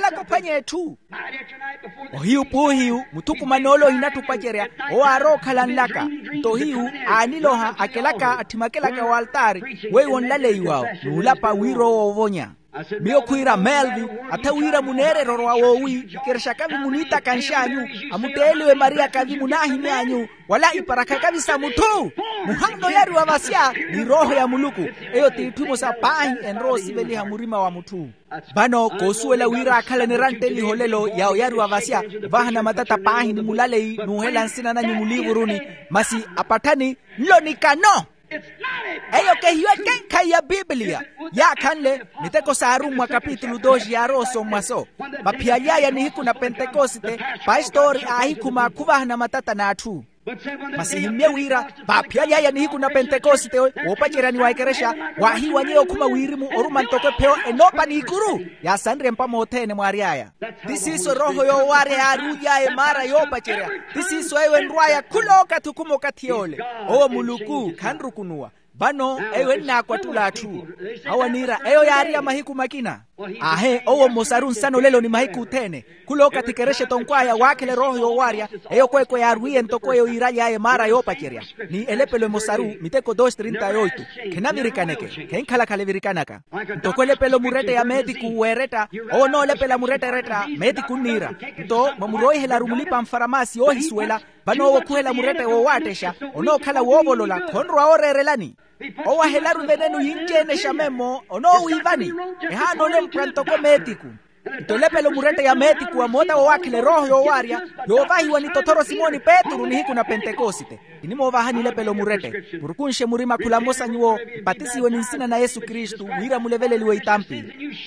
wanye tu ohiu puhiu mutuku manolo inatupacherea o arokhala nlaka tohiu aniloha akelaka atimakelaka wa altari weiwon laleiwao nulapa wiro wovonya miyo kuira melvi atawira munere rorwa wowi ikeresha kavi munita kanshanyu amuteliwe maria kavi munahi nyanyu wala iparaka kavi samutu muhando yari wa vasia ni roho ya muluku eyo titumo sa pahi enro siveli hamurima wa mutu bano kosuela wira akala niranteli holelo yao yari wa vasia vahana matata pahi ni mulalei nuhela nsina na nyumulivuruni masi apatani nlo nikano eyo que hiyo kaya Biblia ya kanle miteko sarumwa kapitulo 2 ya roso mwaso mapialaya ni hiku na Pentekoste pastori ahikuma kuvahana matata na atu masihimye wira papialaya ni hiku na Pentekoste wopachirani waikeresha wahi wanyeo kuma wirimu oruma ntokwe peo enopa ni ikuru ya sandre mpamo otene mwariaya tisiso roho yo ware aruya mara yo pachira tisiso ewe ndwaya kuloka tukumo katiole o muluku kanrukunua bano ewe nakwa tulatu awanira eyo yari ya mahiku makina ahe owo mosarun sano lelo ni mahiku tene kuloka tikereshe tonkwaya wakele roho yo waria eyo kweko ya ruye ntoko yo iraya ya mara yo pacheria ni elepelo mosaru miteko 2:38 kenavirikaneke kenkala kalevirikanaka ntoko elepelo murete ya mediku wereta o no lepela murete reta mediku nira to mamuroi hela rumulipa mfaramasi o hisuela bano wokuhela murete wo watesha ono kala wobolola konrwa orerelani owa helaru venenu yinjene shamemo ono wivani ehano le mprantoko mediku tolepelo murete ya mediku wa moda wa wakile roho yo waria yo vahi wani totoro Simoni Petru ni hiku na Pentekoste inimo vahani lepelo murete murukunshe murima kulamosa nyuo patisi wani nsina na Yesu Kristu wira mulevele liwe itampi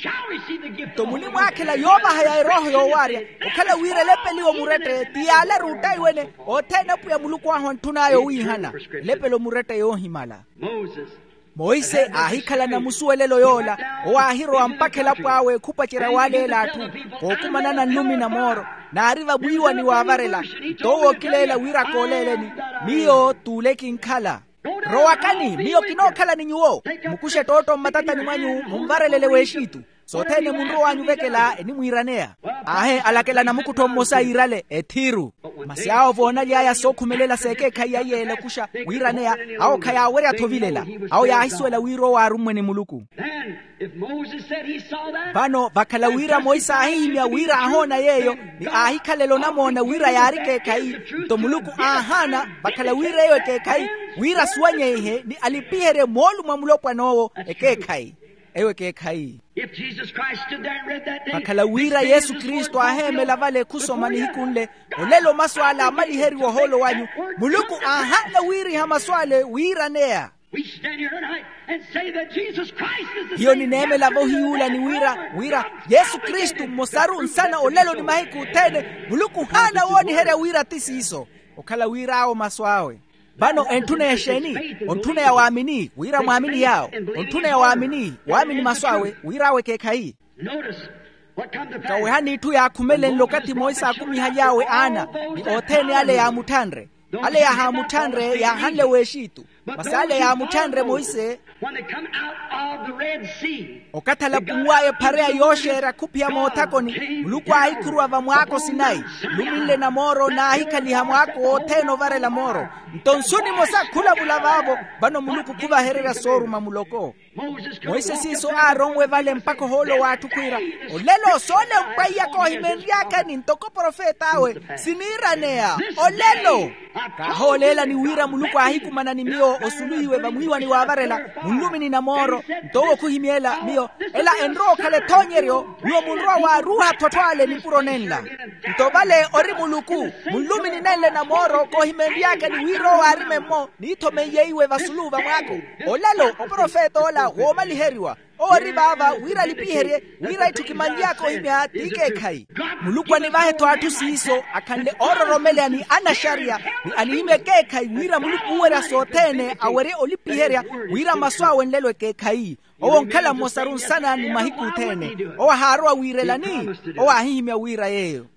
to mulimu akela yoba haya roho yo waria okala wira lepeliwo murete tiala rutai wene otena puya muluku wa hontunayo wihana lepelo murete yo himala Moise ahikala na musuelelo yola oahiro ampakela pwawe kupachira wale latu okumanana numi na moro na ariva buiwa ni wavarela towo kilela wira koleleni miyo tuleki nkala roakani miyo kinokala ni nyuo mukushe toto matata ni mwanyu mumvarelele weshitu sotene munro wanyu vekela eni mwiranea ahe alakela na mukuto mosa irale etiru masiao vona yaya sokumelela seke kaya yele kusha wiranea au kaya were atovilela au ya hiswela wiro wa rumwe ni muluku bano bakala wira Moisa ahimya wira ahona yeyo ni ahikalelo namona wira yarike kai to muluku ahana bakala wira yeyo ke kai wira swanye ihe ni alipihere molu mamulopwa nowo eke kai ewe ke kai bakalawira Yesu Kristo ahemela vale kusoma ni hikunle olelo maswala amali heri wa holo wanyu muluku ahana wiri hamaswale wira nea hiyo ni neeme la vohiula ni wira Yesu Kristo mosaru nsana olelo ni mahiku tene muluku hana woni here wira tisiso okala wira ao maswawe bano entune ya sheni ontune ya waamini wira muamini yao ontune ya waamini maswawe wira weke kai kawe hani tu ya kumele nlokati Moisa akumi hajawe ana ni otene ale ya mutandre ale ya hamutandre ya hanle weshitu masale ya mutandre Moise okatala kumwaye parea yoshera kupia motakoni mulukwa haikurwa vamwako Sinai lumile na moro na hikali hamwako oteno vare la moro ntonsuni mosa kula bulavavo bano muluku kuva herera soru mamuloko Moise siso arongwe vale mpako holo watu kuira olelo sole mpaya ko himeriaka ni ntoko profeta awe siniranea olelo kaholela ni wira muluku ahikumana ni mio osuluiwe vamwiwa ni wavarela mulumi ni na moro ntowo kuhimiela mio ela enro kale tonyerio mio munro wa ruha totwale ni puronenla ntobale ori muluku mulumi ni nele na moro ko himeriaka ni wiro wa rimemo ni tomeyeiwe vasuluva mwako olelo o profeta ola womali heriwa ori baba wira lipiherie wira itukimanjako himya tike kai mulukwa ni vahe to atu siso akanle ororomele ani ana sharia ni anime ke kai wira muluku wera sotene awere olipiheria wira maswa wenlelo ke kai owonkhala mosarun sana ni mahiku tene owa harwa wirelani owa ahimya wira yeyo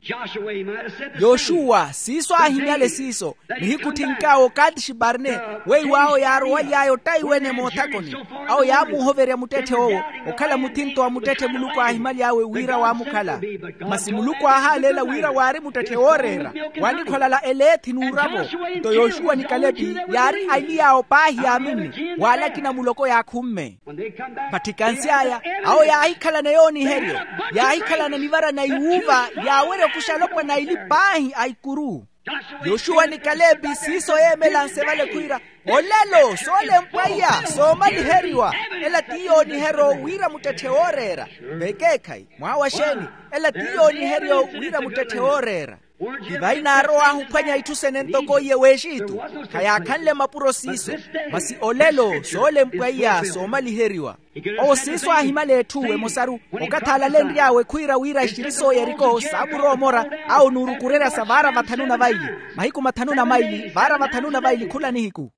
Yoshua siso ahimyale siso nihikutinkawo kati shibarne wei wao yaro walyayo taiwene motakoni au yamuhoverya mutete owo okhala mutinto wa mutete muluko ahimali yawe wira wa mukhala masi muluko ahalela wira wari mutete orera wanikholala elethi nurabo to Yoshua ni Kalebi yari ailiyao pahi amini wala kina muloko ya kumme patikansiaya au ya aikala na yoni herio ya aikala na nivara na iuva ya were kushalopwa na ili pahi aikuru Yoshua ni Kalebi siso emelanse vale kuira olelo sole mpaya somali heriwa ela tiyo ni hero wira mutete orera bekekai mwawasheni ela tiyo ni herio wira mutete orera Divaina roa hupanya itusene ntoko ye weshitu kaya kanle mapuro siso masi olelo sole mpaya somali heriwa o siso ahimale tuwe mosaru okathala lendi yawe kuira wira shiriso yeriko saburo mora au nuru kurera savara vatanuna baili mahiku matanuna maili vara vatanuna baili kula nihiku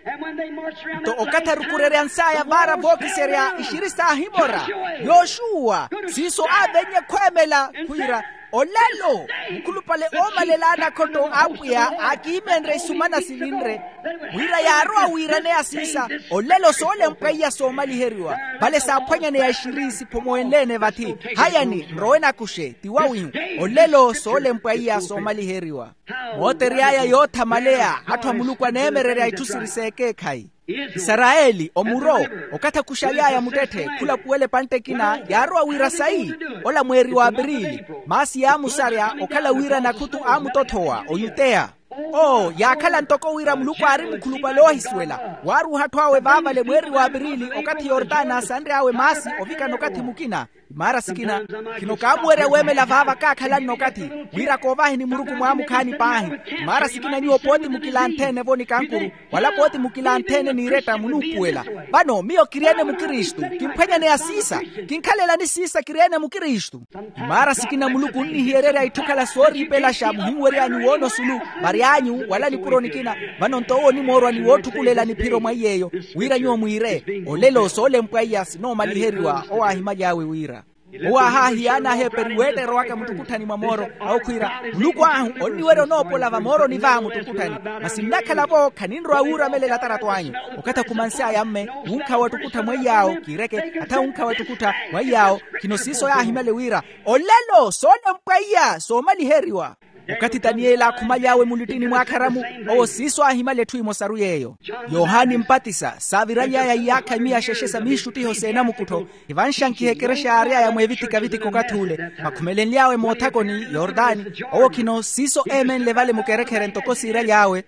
to okata rukurere ansaya vara vokiseria ishirisa himora Yoshua siso abenye kwemela kuira olelo mkulupale omalelana koto apuya akimenre sumana silinre wira yarua wira ne asisa olelo sole mpaya somali heriwa bale sapanya ne yashirisi pomoenlene vati hayani roena kushe tiwawi olelo sole mpaya somali heriwa moteriaya yota malea atwa mulukwa nemerere itusiriseke kai Israeli omuro okata kushayaya mutete kula puele pantekina yarua wira sai ola mweri wa Abrili masi ya musaria okala wira na kutu amutotoa oyutea yakala ntoko wira muluko ari mukulupa lo hiswela waru hatwawe baba le mweri wa Abrili okati Yordana sandre awe masi ovika nokati mukina mara sikina kinokamwere wemela vava kakhala nokati wira kovahi ni muruku mwamukani pahi mara sikina ni opoti mukilantene voni kankuru wala poti mukilantene ni reta munupuela bano mio kiriene mukristu kimpenya ne asisa kinkhalela ni sisa kiriene mukristu mara sikina muluku ni hierera itukala sori pela shamu hiwere anyu wono sulu bari anyu wala ni puronikina bano ntowo ni morwa ni wotu kulela ni piro mwayeyo wira nyo muire olelo sole mpayas no maliheriwa o ahimaja yawe wira Owa hahi ana heperi wete roaka mutukutani mamoro au kuira muluku ahu oniwero nopola vamoro ni va mutukutani masimnaka lavo kaninro aura mele latarato anyu okata kumansia yamme unka watukuta mwayao kireke ata unka watukuta mwayao kinosiso ya himele wira olelo sole mpaya somali heriwa Ukati Daniela kumayawe mulitini mwakaramu o siso ahimale tui mosaru yeyo Yohani mpatisa saviranya ya yaka miya sheshesa mishuti hosena mukuto ivanshanki hekeresha area ya mwevitika vitiko katule makumelen yawe motakoni Yordani o kino siso emen levale mukerekere ntokosi ira yawe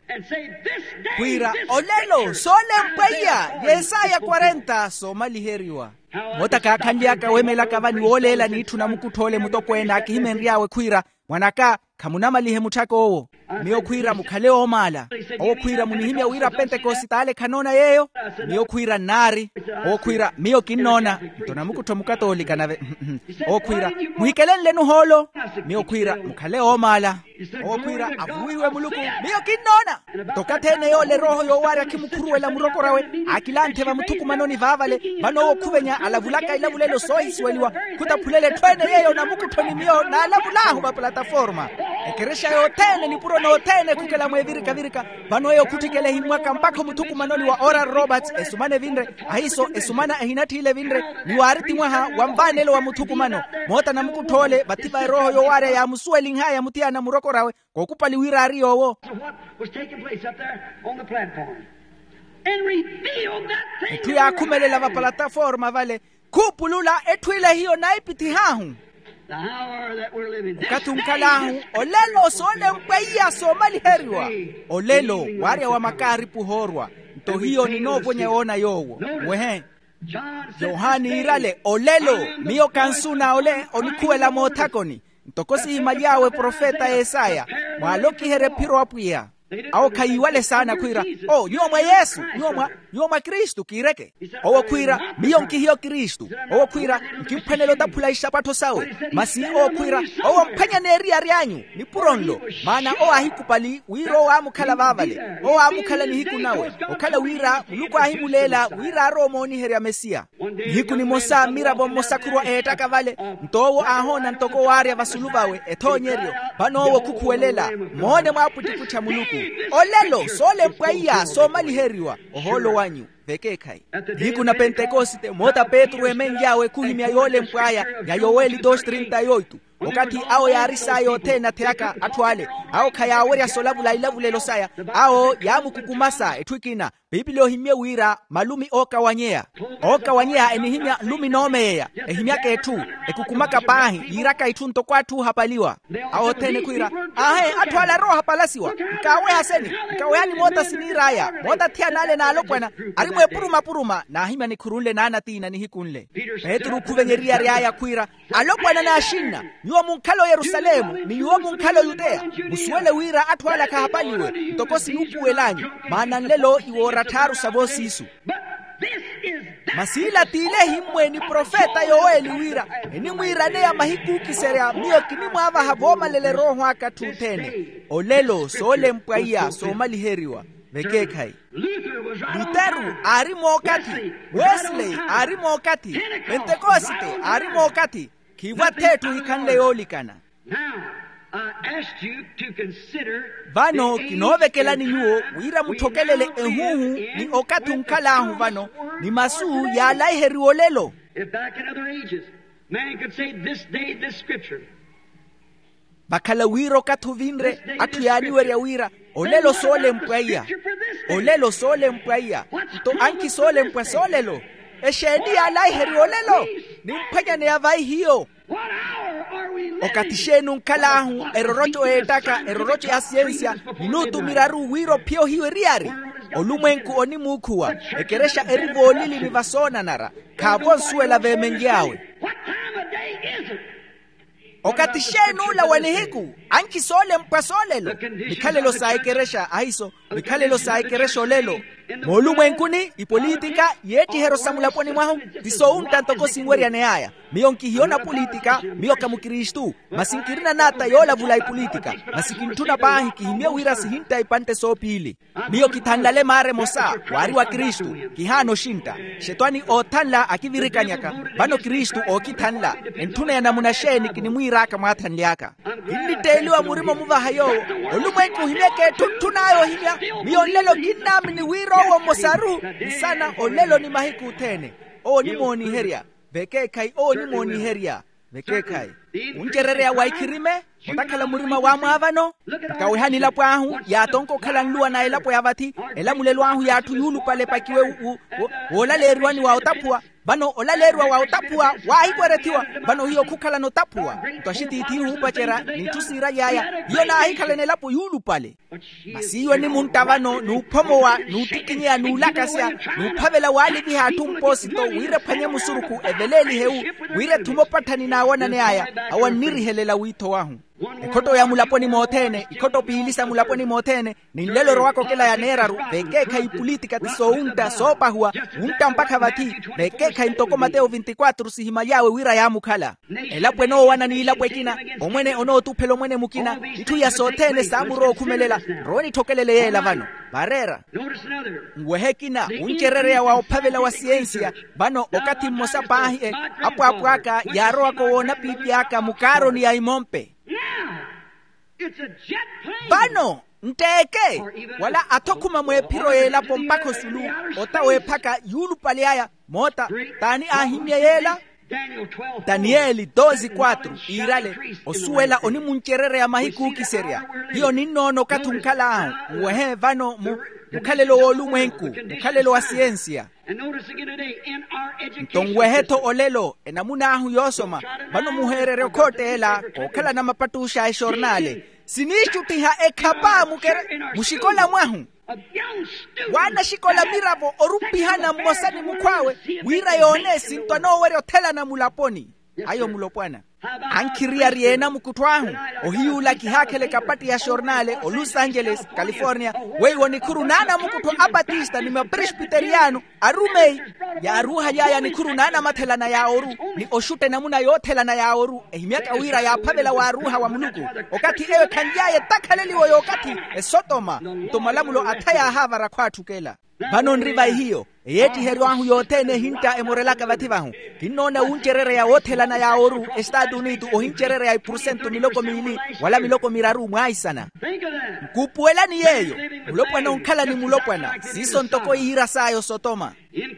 kuira olelo sole mpaya Yesaya 40 somali heriwa Motaka kandiaka wemela kavani wolela ni ituna mukutole mutokwena akihimenri yawe kuira Mwanaka kamunama lihe mutako owo Mio kuira mukaleo omala Owo kuira munihimia wira pentekositale kanona yeyo Mio kuira nari Owo kuira mio kinona Mtona mukuto mukatolika nave Owo kuira muhikelen lenu holo Mio kuira mukaleo omala Owo kuira avuiwe muluku Mio kinona Tokatene yo le roho yo wari akimukuruwe la murokorawe Akilante va mutuku manoni vavale Vano owo kuvenya alavulaka ilavulelo sohisweliwa Kutapulele twene yeyo na mukutoni mio Na alavulahu va plataforma Ekeresha yotene ni puro notene kukela mwevirika virika Vano yo kutikele himwaka mpako mutuku manoni wa Oral Roberts Esumane vindre Ahiso esumana ehinati ile vindre Ni wariti mwaha wambanelo wa mutuku mano Mota na mukutole Batiba roho yo ware ya musuwe lingha ya mutia na muroko rawe Kwa kupali wirari yowo Etu ya kumelela va plataforma vale Kupulula etu ile hiyo naipiti hahu Katunkalahu olelo sole mpaya somali heriwa olelo ware wa makari puhorwa to hiyo ni novo nyeona yowo wehe Yohani irale olelo mio kansuna ole onikuela motakoni Ntokosi himajawe profeta Yesaya Mwaloki here piro apuya ao kaiwale sana kwira nyoma Yesu nyoma Kristu kireke owo kwira miyonki hiyo Kristu owo kwira nkimpanelo taphula ishapato sawe masi owo kwira owo mpanya neri aryanyu ni puronlo mana o ahikupali wiro wa mukhala vavale o amukhala ni hiku nawe okhala wira muluko ahimulela wira romoni heria Mesia hiku ni mosa mirabo mosakurwa etakavale ntowo ahona ntoko waria vasulubawe etonyerio banowo kukuwelela mone mwaputikucha muluku olelo sole mpwaiya somaliheriwa oholo wanyu vekekai hiku na Pentekoste mota Petro emenjawe kuhimia yole mpwaya ya Yoeli 2:38 wakati ao yarisayo tena teaka atwale ao kayaweria solavula ilavulelo saya ao yamu kukumasa etwikina Biblia himye wira malumi oka wanyea enihimya lumi nomeya ehimya ketu ekukumaka pahi iraka itunto kwatu hapaliwa ao tene kwira atwala roho hapalasiwa kawe haseni kawe hani mota siniraya mota tia nale na alokwana arimwe puruma na himya ni kurunle na anatina ni hikunle Petru kuvenyeria riaya kwira alokwana na ashina yuwa munkalo Yerusalemu ni yuwa munkalo Yudea musuele wira atwala kahapaliwe ntokosi nukuwe lanyu maana nlelo iwora taru sabosi isu masila tile himwe ni profeta Yoeli wira ni mwira ne ya mahiku kiserea miyo kini mwava haboma lele roho akatutene olelo sole mpwaiya somaliheriwa vekekai Lutheru arimo okati Wesley arimo okati Pentekoste arimo okati kiwa tetu hikanle yolikana vano kinovekela ni nyuo wira mutokelele ehuhu ni okatu nkalahu vano ni masu ya laiheri olelo bakala wiro katu vinre atu yaniweria wira olelo sole mpwaiya to anki sole mpwa solelo eshedi ya laiheri olelo ni mpanya ne yavai hiyo okatishenu nkalahu erorocho erorocho ya ciencia minutu miraru wiro pio hiwe riari olumwenku onimukuwa ekeresha erivo olili nivasona nara kabon suela vemengiawe okatishenu la wanihiku anki sole mpwa solelo mikalelo saikeresha aiso mikalelo saikeresha olelo molumwenkuni ipolitika yeti hero samulaponi mwahu tiso untantoko singweria neaya miyonki hiona politika miyoka mukristu masinkirina nata yola vula ipolitika masikintuna bahi kihimia wira sihinta ipante sopili miyoki tanlale mare mosa wari wa Kristu kihano shinta shetani otanla akivirikanyaka bano Kristu okitanla entuna ya namuna sheni kinimwira kamathanliaka iliteliwa murimo muvahayo olumwenku himeke tunayo himya miyolelo kinami ni wiro wa mosaru sana olelo ni mahiku tene ni moni heria vekekai ni moni heria vekekai unchererea waikirime otakala murima wa mwavano kawe hani lapo ahu ya tonko kala nlua na elapo yavati elamulelo ahu ya tuyulu pale pakiwe olalerwa ni wa otapua bano olalerwa wa otapua wa hikweretiwa bano hiyo kukala no tapua twashiti itiru upachera ni tusira yaya hiyo na hikala nelapo yulu pale masiyo ni muntavano nupomowa nutikinya nulakasia nupavela wali biha tumposito wire panye musuruku eveleli heu wire tumopatani na wana ne aya awaniri helela wito wahu ikoto ya mulaponi motene ikoto pilisa mulaponi motene ni lelo roako kela ya neraru vekeka ipolitika tiso unta sopa huwa unta mpaka vati vekeka intoko Mateo 24 sihima yawe wira ya mukala elapwe no wana ni ilapwe kina omwene ono tupelo mwene mukina itu ya sotene samuro kumelela roni tokelele yela vano barera ngwehekina unchererea wa opavela wa ciencia bano okati mosa pahi apo aka yaro ako wona pipi aka mukaro ni ya imompe bano nteke wala atokuma mwepiro yela pompako sulu otawe paka yulu paliaya mota tani ahimye yela Danieli 12:4 irale osuela oni muncherere ya mahiku kiseria hiyo ninono katunkala wehe vano mukalelo olumwenku mukalelo wa ciencia tongweheto olelo enamuna ahu yosoma bano muherere kote ela kokala na mapatusha e jornale sinishutiha ekapa mukere mushikola mwahu wana shikola mirabo orupihana mosani mukwawe wira yone sintono were otela na mulaponi ayo mulopwana ankiria riena mukutwahu ohiula kihakele kapati ya shornale o Los Angeles, California, weiwo nikuru nana mukutwa abatista ni presbyteriano arumei ya aruha ya nikuru nana mathelana ya oru ni oshute namuna yothelana ya oru ehimiaka wira ya pabela wa aruha wa muluku okati ewe kanyaye takaleliwo yokati esotoma tomalamulo ataya havara kwatukela banon riba hiyo yeti herwangu yotene hinta emorelaka vativahu kinona uncherere ya othelana ya oru Estados Unidos o hincherere ya % miloko mili wala miloko miraru mwaisana kupuela ni yeyo mulopwana unkala ni mulopwana siso ntoko ihira sayo Sotoma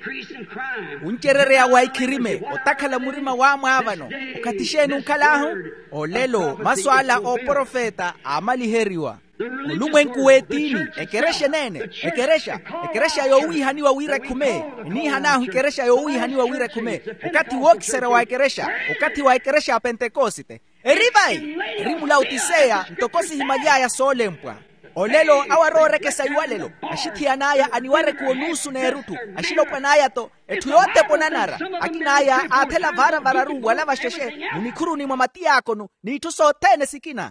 uncherere ya waikirime otakala murima wa mwavano okatishenu unkalahu olelo maswala o profeta amaliheriwa ulumwenku wetini ekeresha nene ekeresha yo wihaniwa wire kume ni hanahu ekeresha yo wihaniwa wire kume ukati wokisera wa ekeresha Pentecoste eribai rimula utisea ntokosi himajaya solempwa olelo awarore kesaiwalelo ashitianaya aniware kuonusu na erutu ashilopwanaya to etuyote ponanara akinaya atela vara vararu wala vasheshe unikuru ni mamati yako ni tusotene sikina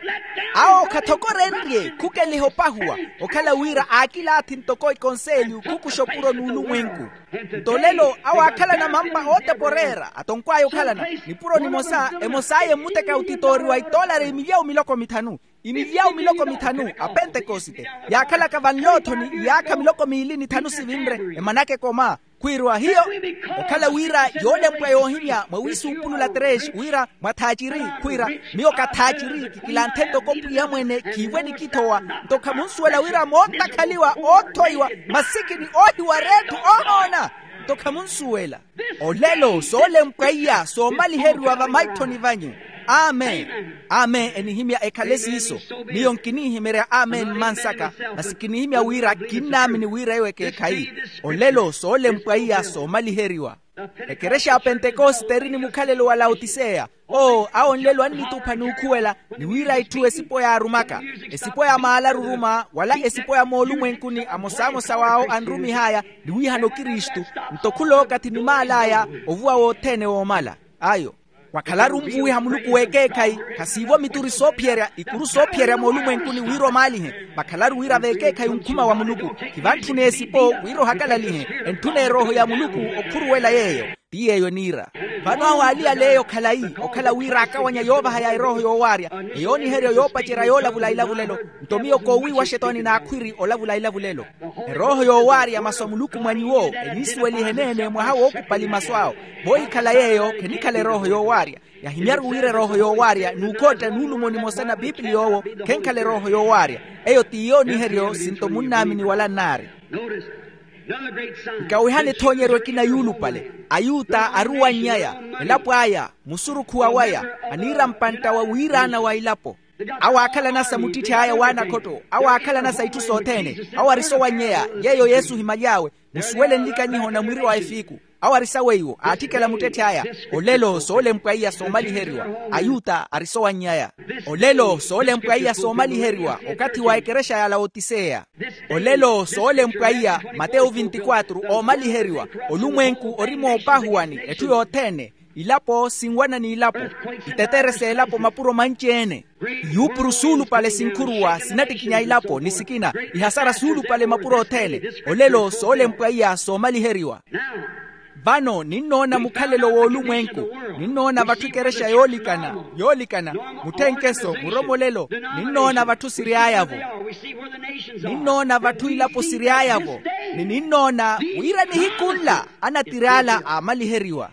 ao katokorenrie kukelihopahuwa okala wira akila atintokoi konselyu kukushopuro nulumwenku tolelo awa akala na mamba ote porera atonkwayo kalana ni puro ni emosaye muteka autitori wa $1 miloko mitanu miloko mitanu a Pentecoste yakala kavanloto ni yaka miloko milini tanu sivimbre emanake koma kwirwa hiyo okala wira yole mpwa yohinya mwawisu upulula teresh wira matajiri kwira miyo katajiri kikilantendo kopu ya mwene kiweni kitowa toka munsuela wira mota kaliwa otoiwa masikini ohiwa retu ohona toka munsuela olelo sole mpwaiya somali heruwa va maitoni vanyu amen enihimia ekalesi hiso niyonkini himera amen mansaka masikini himia wira kinami ni wira eweke kai olelo sole mpwaiya somali heriwa ekeresha Pentecoste rini mukalelo wa Laodicea aonlelo anitupa nukuela ni wira itu esipo ya arumaka esipo ya maala ruruma wala esipo ya molumwenkuni amosamo sawao anrumi haya ni wihano Kristu mtokulo kati ni malaya ovua wotene womala ayo wakalaru mvuwi hamuluku weke kai kasivo mituri sopiera ikuru sopiera molumwenkuni wiro malihe bakalaru wira veke kai unkuma wa muluku kivantune esipo wiro hakalalihe entune roho ya muluku okuru wela yeyo tiyeyo nira vano awalia leyo kalai okala wira akawanya yova haya roho yowaria yoni herio yopachera yola vulailavulelo ntomio kowi wa shetani na akwiri ola vulailavulelo roho yowaria masomuluku mwaniwo enisueli henene mwahawo okupali maswao boi kala yeyo kenikale roho yowaria yahimyaru wire roho yowaria nukote nulumoni mosana bibli yowo kenkale roho yowaria eyo tiyoni herio sintomunamini wala nari Kawihane tonyerwe kina yulu pale ayuta aruwa nyaya elapo aya musuru kuwa waya anira mpanta wa wira na wa ilapo awa akala nasa mutiti haya wana koto awa akala nasa itu sotene awa riso wa nyaya yeyo Yesu himajawe musuwele ndika nyiho na mwiri wa efiku awa risawe iwo atikela muteti haya olelo sole mpwaiya somali heriwa ayuta ariso wa nyaya olelo sole mpwaiya somali heriwa okati wa ekeresha ya Laodicea olelo sole mpwaiya Mateo 24 omali heriwa olumwenku orimo opahuani etu yotene ilapo singwana ni ilapo iteterese ilapo mapuro manchene yupuru sulu pale sinkuruwa sinati kinya ilapo nisikina ihasara sulu pale mapuro otene olelo sole mpwaiya somali heriwa bano ninona mukalelo wolumwenku ninona batukeresha yolikana mutenkeso muromolelo ninona batu siriayavo ninona batu ilapo siriayavo ninona wira ni hikunla anatirala amaliheriwa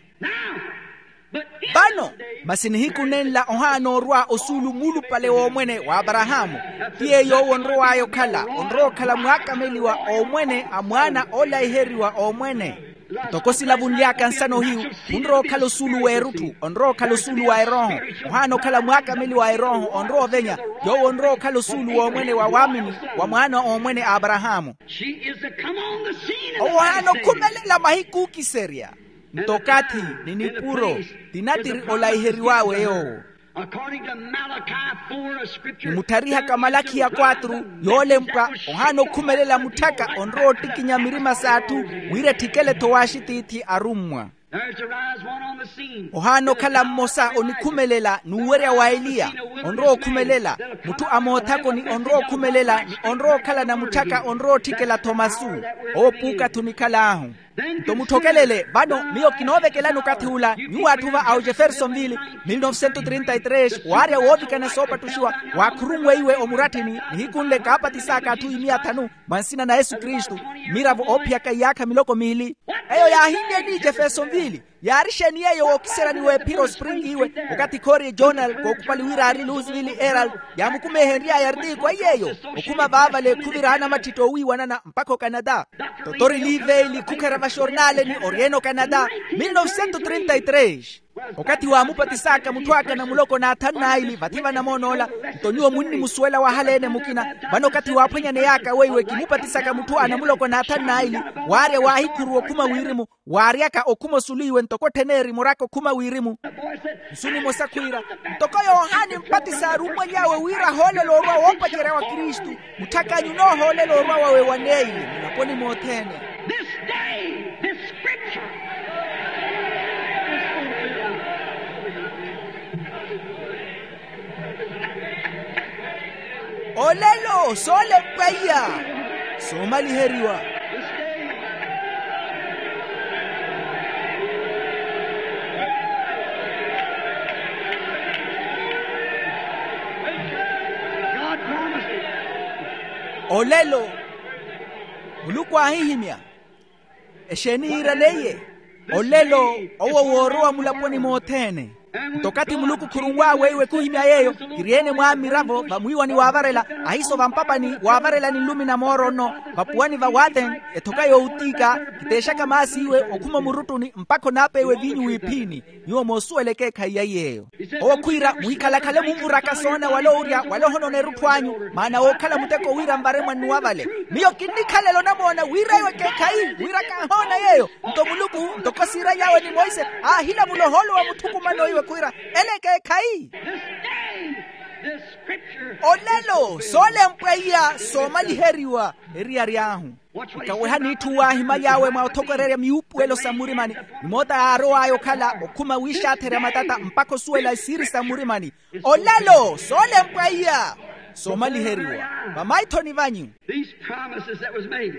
bano masini hikunenla ohano rwa osulu mulu pale omwene wa Abrahamu tie yo onro ayo kala mwaka meliwa omwene amwana ola iheriwa omwene tokosi la bunlia kansano hiu unro kalo sulu wa erutu onro kalo sulu wa eroho ohano kala mwaka meli wa eroho onro venya yo onro kalo sulu wa omwene wa wamini wa mwana omwene Abrahamu ohano kumelela mahiku kiseria mtokati ninipuro tinatiri olaiheri wawe yo mutariha kamalaki ya 4 yole mpa ohano kumelela mutaka onro tikinyamirima satu wire tikele towashi titi arumwa There's to rise one on the scene. ohano kala mosa onikumelela nuwerea wa Elia onro kumelela mutu amotako ni onro kumelela ni onro kala na mutaka onro tikela Tomasu opuka tunikala ahu to mutokelele bano miyo kinovekela nukatihula ni watu wa au Jeffersonville 1933 ware wovika na sopa tushiwa wakurumwe iwe omuratini hikunle kapatisaka tu 500 mansina na Yesu Kristu miravo opya kayaka miloko mili eyo ya hindi ni Jeffersonville yarisheni yeyo okisera niwe Piro Spring iwe wakati Courier Journal kokupali wirari Louisville Herald ya mukume Henry Ayardi kwa yeyo okuma baba le kubirana matito wiwanana mpako Canada Totori Liveli kukera vashornale ni Orieno Canada 1933 wakati wa mupatisaka mutwaka na muloko na Nathanaeli vativa na monola mtonyuo munni muswela wa halene mukina bano kati wa pwenya ne yaka weiwe kimupatisaka mutwa na muloko na Nathanaeli ware wa hikuru okuma wirimu ware aka okumo suliwe ntoko teneri murako kuma wirimu msuni mosakwira ntoko Yohani mpatisa rumwa yawe wira hole lorwa wopachere wa Kristu mutaka nyuno hole lorwa wawe waneyi naponi motene. This day, this scripture. Olelo sole mpaya soma liheriwa God promised it. olelo mulukwa hihimya eshenira leye olelo owoworwa mulaponi motene tokati muluku kurungwa wewe kuhimya yeyo kiriene mwami ravo vamwiwa ni wavarela ahiso vampapa ni wavarela ni lumina morono vapuani vawaten etokayo utika kitesha kamasi iwe okuma murutuni mpako napewe vinyu wipini niwo mosueleke kaya yeyo okwira muhikalakale mumuraka sona walouria walohono nerutwanyu maana okala muteko wira mbaremwa nuwavale miyo kindikalelo namona wira iwe kekai wira kahona yeyo nto muluku ntokosira yawe ni Moise hila muloholo wa mutukumano iwe kuira eleke kai This scripture. olelo sole mpweya soma liheriwa eriariahu ikawehani tuwa hima yawe maotokorere miupuelo samurimani nimota aro ayo kala okuma wisha tere matata mpako suela siri samurimani olelo sole mpweya soma liheriwa mamaitoni vanyu These promises that was made.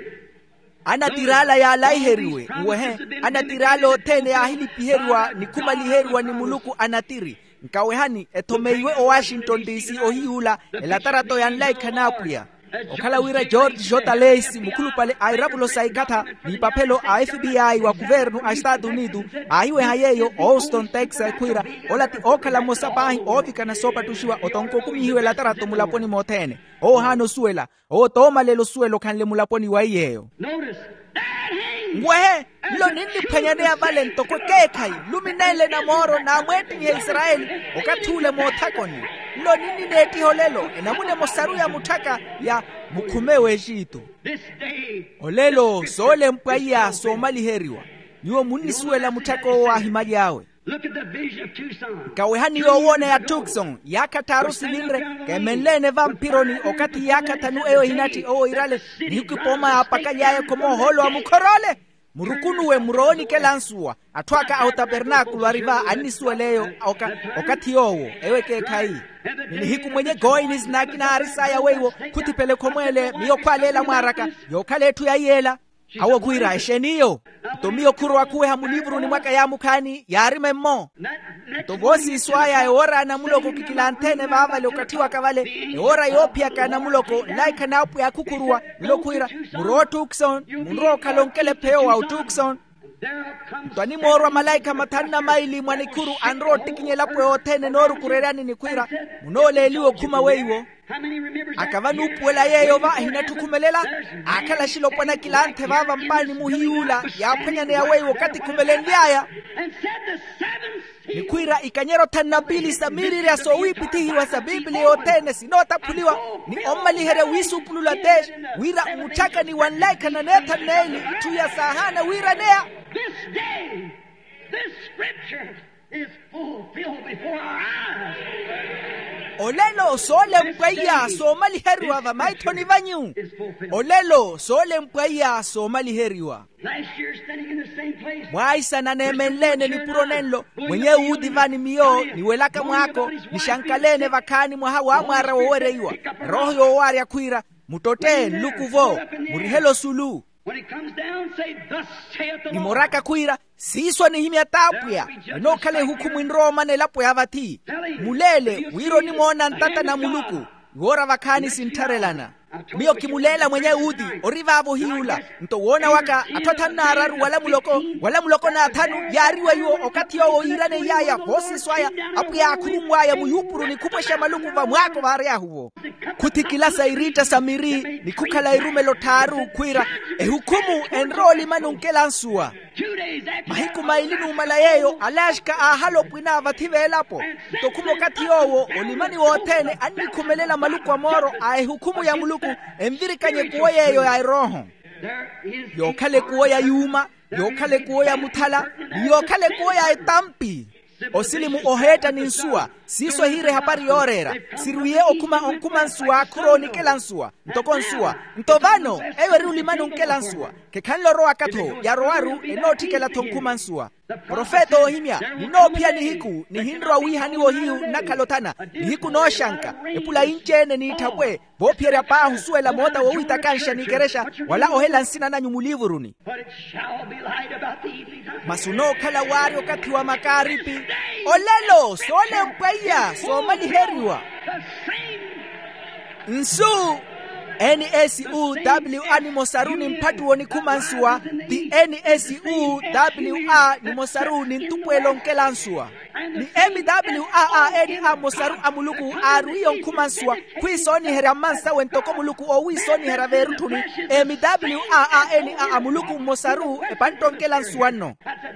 anatirala ya laiheriwe uwehe anatiralo tene ya hili piheriwa ni kuma liheriwa ni muluku anatiri nkawehani etomeiwe o Washington DC ohiula elatarato ya nlaika napuya okala wira George J. Lacey mukulu pale airabulo saikata ni papelo a FBI wa governu a Estados Unidos aiwe hayeyo Austin Texas kuira olati okala mosabahi ofika na sopa tushiwa otonko kumihiwe latarato mulaponi motene o hano suela o toma lelo suelo kanle mulaponi wa yeyo Notice that hangs. ngwehe lo nini penyane ya vale ntoko kekai luminele na moro na mweti ya Israeli okatule motakoni lo nini neti holelo enamune mosaru ya mutaka ya mukumewe jitu This day. olelo sole mpaya somali heriwa niwo munisuela mutako wa himaji yawe Look at the vision of Tucson. kawehani yowone ya Tucson yakataru silindre kemenlene vampironi okati yakatanu eyo hinati o irale nikupoma apaka yae komo holo amukorole murukunu we muroni kelansuwa atwaka au tabernakulo ariva anisueleyo okati yowo ewe kekai nini hiku mwenye goini zinaki na harisaya weiwo kutipele komwele miyo kwalela mwaraka yokaletu ya yela hawo kuira esheniyo tomiyo kurwa kuwe hamuniburu ni mwaka ya mukani yarime mmo tovosi iswaya eora na muloko kikilantene vava leokatiwa kavale eora yopia kana muloko laika napu ya kukurua nilokuira muro Tucson munro kalonkele peo wa Tucson twani morwa malaika matanna maili mwanikuru anro tikinyela pwe otene noru kurerani ni kuira munole liwo kuma weiwo akavanu puela yeyo va hinatukumelela akala shilo pwana kilante vava mpani muhiula ya pwenyane ya weiwo kati kumelendiaya ni kuira ikanyero tanabili samiri ya sowipitihi wa sabibili otene sinota puliwa ni omalihere wisu pulula desh wira mutaka ni wanlaika na neta neili tuya sahana wira nea. This day, this scripture is fulfilled before our eyes. olelo sole mpaya somali heriwa va maitoni vanyu olelo sole mpaya somali heriwa mwaisa na nemenlene ni puronenlo mwenye udivani miyo ni welaka mwako ni shankalene vakani mwahawa mwara wowereiwa roho yo waria kuira mutote lukuvo murihelo sulu ni moraka kuira siswa ni himya tapuya inokale hukumu inroma nelapo ya vati mulele wiro ni mwona ntata na muluku wora vakani sintarelana miyo kimulela mwenye udi orivavo hiula nto wona waka atotana araru wala muloko na atanu yariwa yuo okati yo irane yaya bosi swaya apu ya kurumwa ya muyupuru ni kupesha maluku va mwako varia huo kutikila sairita samiri ni kukala irume lotaru kuira hukumu enroli manunkela nsua mahiku mailinu umalayeyo alashka ahalo pwina vative elapo tokumo kati yowo olimani wotene ani kumelela maluku amoro hukumu ya muluku emvirikanye kuo yeyo ya roho yokale kuo ya yuma yokale kuo ya muthala yokale kuo ya etampi osilimu oheta ninsua siso hire hapari yorera siruye okuma nsua kronikela nsua ntoko nsua ntovano ewe rulimanu nkela nsua kekanlo roa kato ya roaru enotikela tonkuma nsua profeta ohimya nino pia ni hiku ni hindro wihani wo hiu nakalotana ni hiku no shanka epula inchene ni itapwe bopiera pa husuela mota wo itakansha ni keresha wala ohela nsina na nyumulivuruni masuno kala wari wakati wa makaripi olelo sole mpaya somali heriwa nsu NSUW ni mosaruni mpatu woni kumansua di NSUWA ni mosaruni ntupwelo nkelansua ni MWAA mosaru amuluku aruyo kumansua kwisoni hera mansa wentoko muluku owisoni hera verutuni MWAA amuluku mosaru epantonkelansuano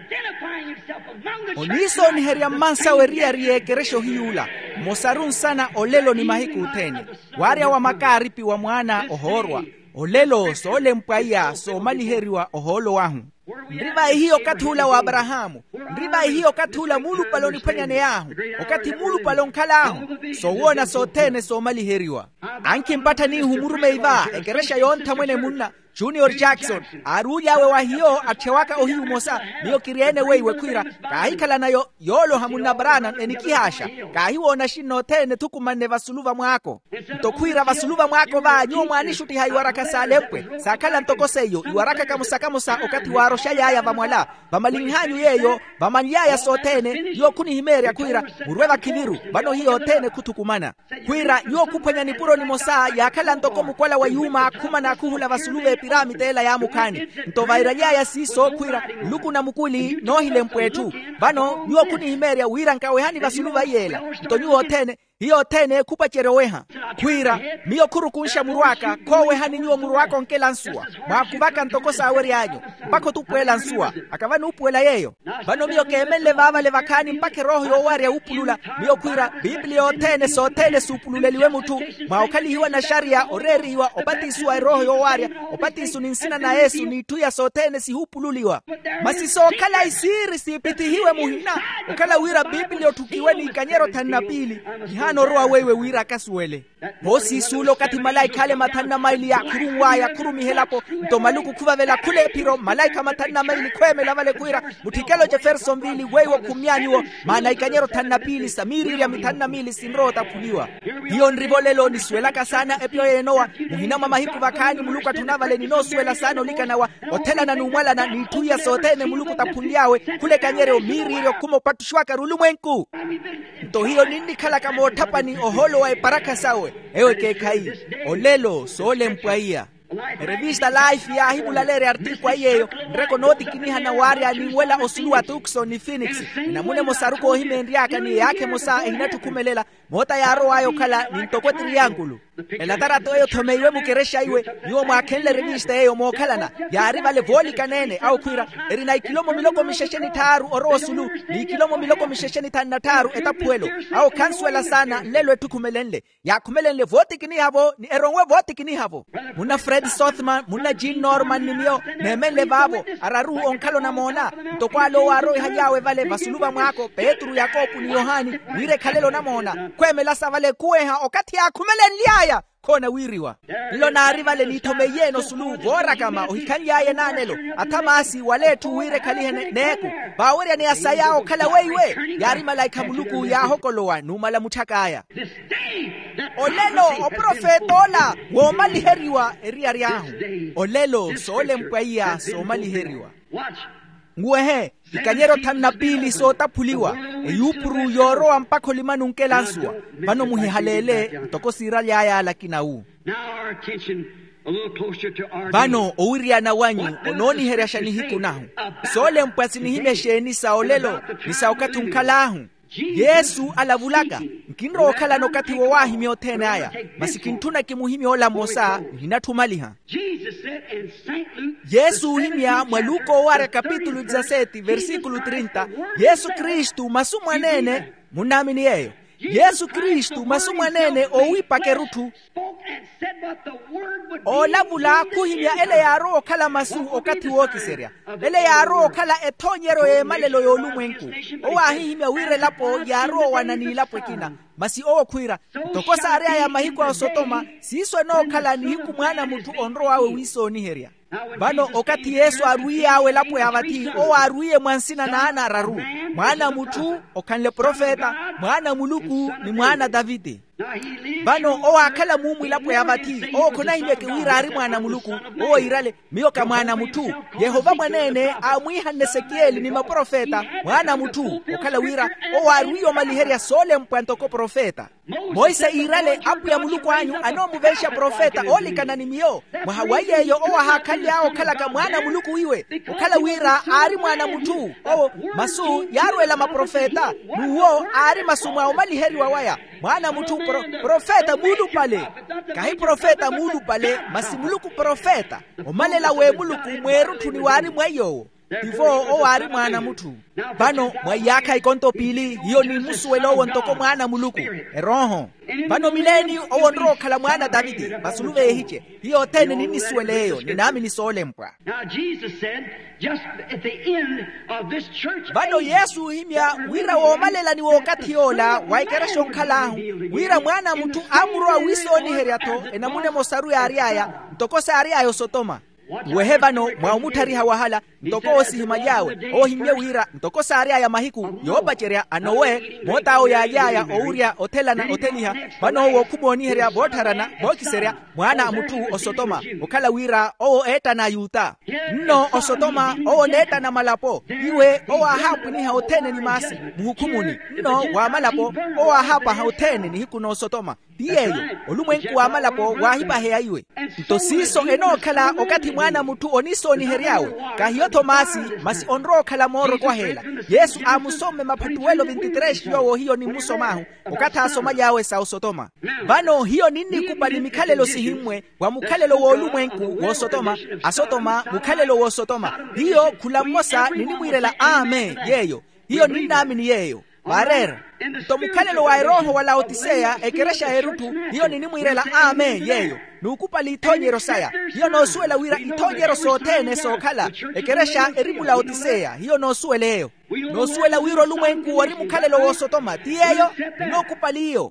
onisoni hera mansa weria riekeresho hiula mosarun sana olelo ni mahiku utene waria wa makaripi wa mwana ohorwa olelo sole mpaya somali heriwa oholo wahu ndriva hiyo katula wa Abrahamu ndriva hiyo katula mulu paloni panyane yahu wakati mulu palon kalahu so wona sotene somali heriwa anki mpata ni humurume iva ekeresha yonta mwene munna Junior Jackson aruja we wa hiyo atewaka ohiu mosa niyo kiriene weiwe kuira kahikala nayo yolo hamuna brana enikihasha kahiwona shino tene tukumane vasuluva mwako ntokuira vasuluva mwako va nyo mwanishuti haiwaraka salepwe sakala ntokoseyo iwaraka kamusa okati warosha yaya vamwala vamalinhanyu yeyo vamanyaya sotene yo kuni himeri kuira urweva kiliru bano hiyo tene kutukumana kuira yo kupanya nipuro ni mosa yakala ntoko mukola wa yuma kuma na kuhula vasuluve piramidela ya mukani ntovaira yaya siso kuira luku na mukuli no hile mpwetu bano yo kuni himeria wira nkawe hani vasuluva yela ntonyu tene hiyo tene kupa cheroweha kuira miyo kuru kunsha muruaka kowe hani nyuo muruako nkela nsua mwakubaka ntokosa aweri ajo mpako tupwela nsua akavanu upwela yeyo bano miyo kemele vava levakani mpake roho yo waria upulula miyo kuira Biblia tene so tene supululeliwe mutu maokali hiwa na sharia oreri hiwa opati isua roho yo waria opati isu ninsina na Yesu ni tuya so tene si upululiwa masiso kala isiri sipiti hiwe muhina ukala wira Biblia tukiweni ikanyero tanapili hano roa wewe wira kasuele bosi sulo kati malaika ale matanna maili ya kurumwa ya kurumi helapo to maluku kuva vela kule piro malaika matanna maili kweme la vale kuira mutikelo Jefferson vili wewe kumyanyo maana ikanyero tanna pili samiri ya mitanna mili sinro tapuliwa hiyo ndrivolelo ni swelaka sana epyo yenoa muhina mama hiku vakani muluka tunavale ni no swela sana ulikanawa otela na numwala na nituya sotene muluku tapuliawe kule kanyero miri hiyo kumo patushwaka rulumwenku to hiyo nini kala kama tapa ni oholo wa paraka sawe ewe kekai olelo sole mpwaia revista life ya hibulalere artikwa yeyo ndreko noti kiniha na waria ni wela osulua Tucson ni Phoenix na mune mosaruko himendiaka ni yake mosa inatu kumelela mota ya roa yo kala ni ntoko triangulu elatara toyo tomeiwe mukeresha iwe yo mwakele reviste eyo mokalana yari vale voli kanene au kwira erina ikilomo miloko mishesheni taru orosulu ni ikilomo miloko mishesheni tanataru etapuelo au kanswela sana lelo etukumelenle ya kumelenle voti kini havo ni erongwe voti kini havo muna Fred Sothman muna Jean Norman nimio nemele babo araru onkalo na mona ntokwalo waro hajawe vale vasuluba mwako Petru Yakobu ni Yohani wire kalelo na mona kwemela savale kueha okati ya kumelenliaya kona wiriwa ilo na arivale ni tomeyeno sulu vora kama ohikanyaye nanelo atamasi waletu wire kalihe neku bawere ni asayao kala weiwe yari malaika muluku ya hokolowa numala mutakaya olelo oprofetola womaliheriwa eriariahu olelo sole mpaiya somaliheriwa nguehe ikanyero tanapili so tapuliwa eyupuru yoro ampako limanu nkelansua bano muhihalele tokosira lyaya lakinau bano ouria na wanyu ononi herashani hiku nahu sole mpasi nihimesheni saolelo nisaokatu nkalahu Yesu alavulaga nkinro okala nokati wowahi miotene aya masikintuna kimuhimi ola mosa hinatumaliha Yesu himya mwaluko ware kapitulu 17 versikulu 30 Yesu Kristu masumwanene munamini yeyo Yesu Kristu masumwanene owipake rutu olavula kuhimya ele yaro kala masu okati wokiseria ele yaro kala etonyero e malelo yolumwenku owahimya wire lapo yaro wanani lapo kina basi okwira tokosa area ya mahiko ya Sodoma siso no kala ni hiku mwana mutu onro wawe wiso ni heria bano okati Yesu aruye awe lapo ya vati o aruye mwansina na ana raru mwana mutu okanle profeta mwana muluku ni mwana Davide bano o akala mumu lapo ya vati o kona imeke wirari mwana muluku o irale miyoka mwana mutu Yehova mwanene amwiha Ezekieli ni maprofeta mwana mutu okala wira o aruyo maliheria sole mpantoko profeta Moise irale apu ya muluku anyu anomuvesha profeta oli kanani miyo mwahawaye yo o hakali yao kala ka mwana muluku iwe okala wira ari mwana mutu o masu yarwela maprofeta nuwo ari masumwa maliheri wawaya mwana mutu profeta mulu pale kahi profeta mulu pale masimuluku profeta omalela we muluku mwerutu ni wari mwayo Ivo o wari mwana mutu bano mwayaka ikonto pili hiyo ni musuwelo wontoko mwana muluku eroho bano mileni o wonro kala mwana Davide basuluve hiche hiyo tene ni misuweleyo ni nami ni sole mpwa bano Yesu himya wira wo malela ni wakati yola waikera shonkalahu wira mwana mutu amuro wiso ni heriato enamune mosaru ya ariaya ntokosa ariayo Sodoma wehebano mwaumutariha wahala ntoko osihima yawe ohimye wira ntoko saria ya mahiku yobacheria anowe motao ya yaya ouria otelana oteliha bano wo kuboni heria botarana bokiseria mwana amutu osotoma okala wira o eta na yuta no osotoma o neta na malapo iwe o ahapu ni haotene ni masi muhukumuni no wa malapo o ahapa haotene ni hiku no osotoma biyeyo olumwenku wa malapo wahiba hea iwe ntosiso enokala okati mwana mutu oniso ni heriawe kahiyo Tomasi masi onro kala moro kwa hela Yesu amusome mapatuwelo 23 yowo hiyo ni musomahu okata asoma yawe sa Sodoma bano hiyo nini kubali mikalelo sihimwe wa mukalelo wo olumwenku wo Sodoma asotoma mukalelo wo Sodoma hiyo kula mosa nini mwirela ame yeyo hiyo ninami ni yeyo barera tomukalelo wa roho wala otisea ekeresha herutu hiyo nini mwirela ame yeyo nukupali itonyero saya hiyo no suela wira itonyero sotene sokala ekeresha eribula otisea hiyo no sueleyo no suela wiro lumwenku wari mukalelo wo Sodoma tiyeyo no kupali hiyo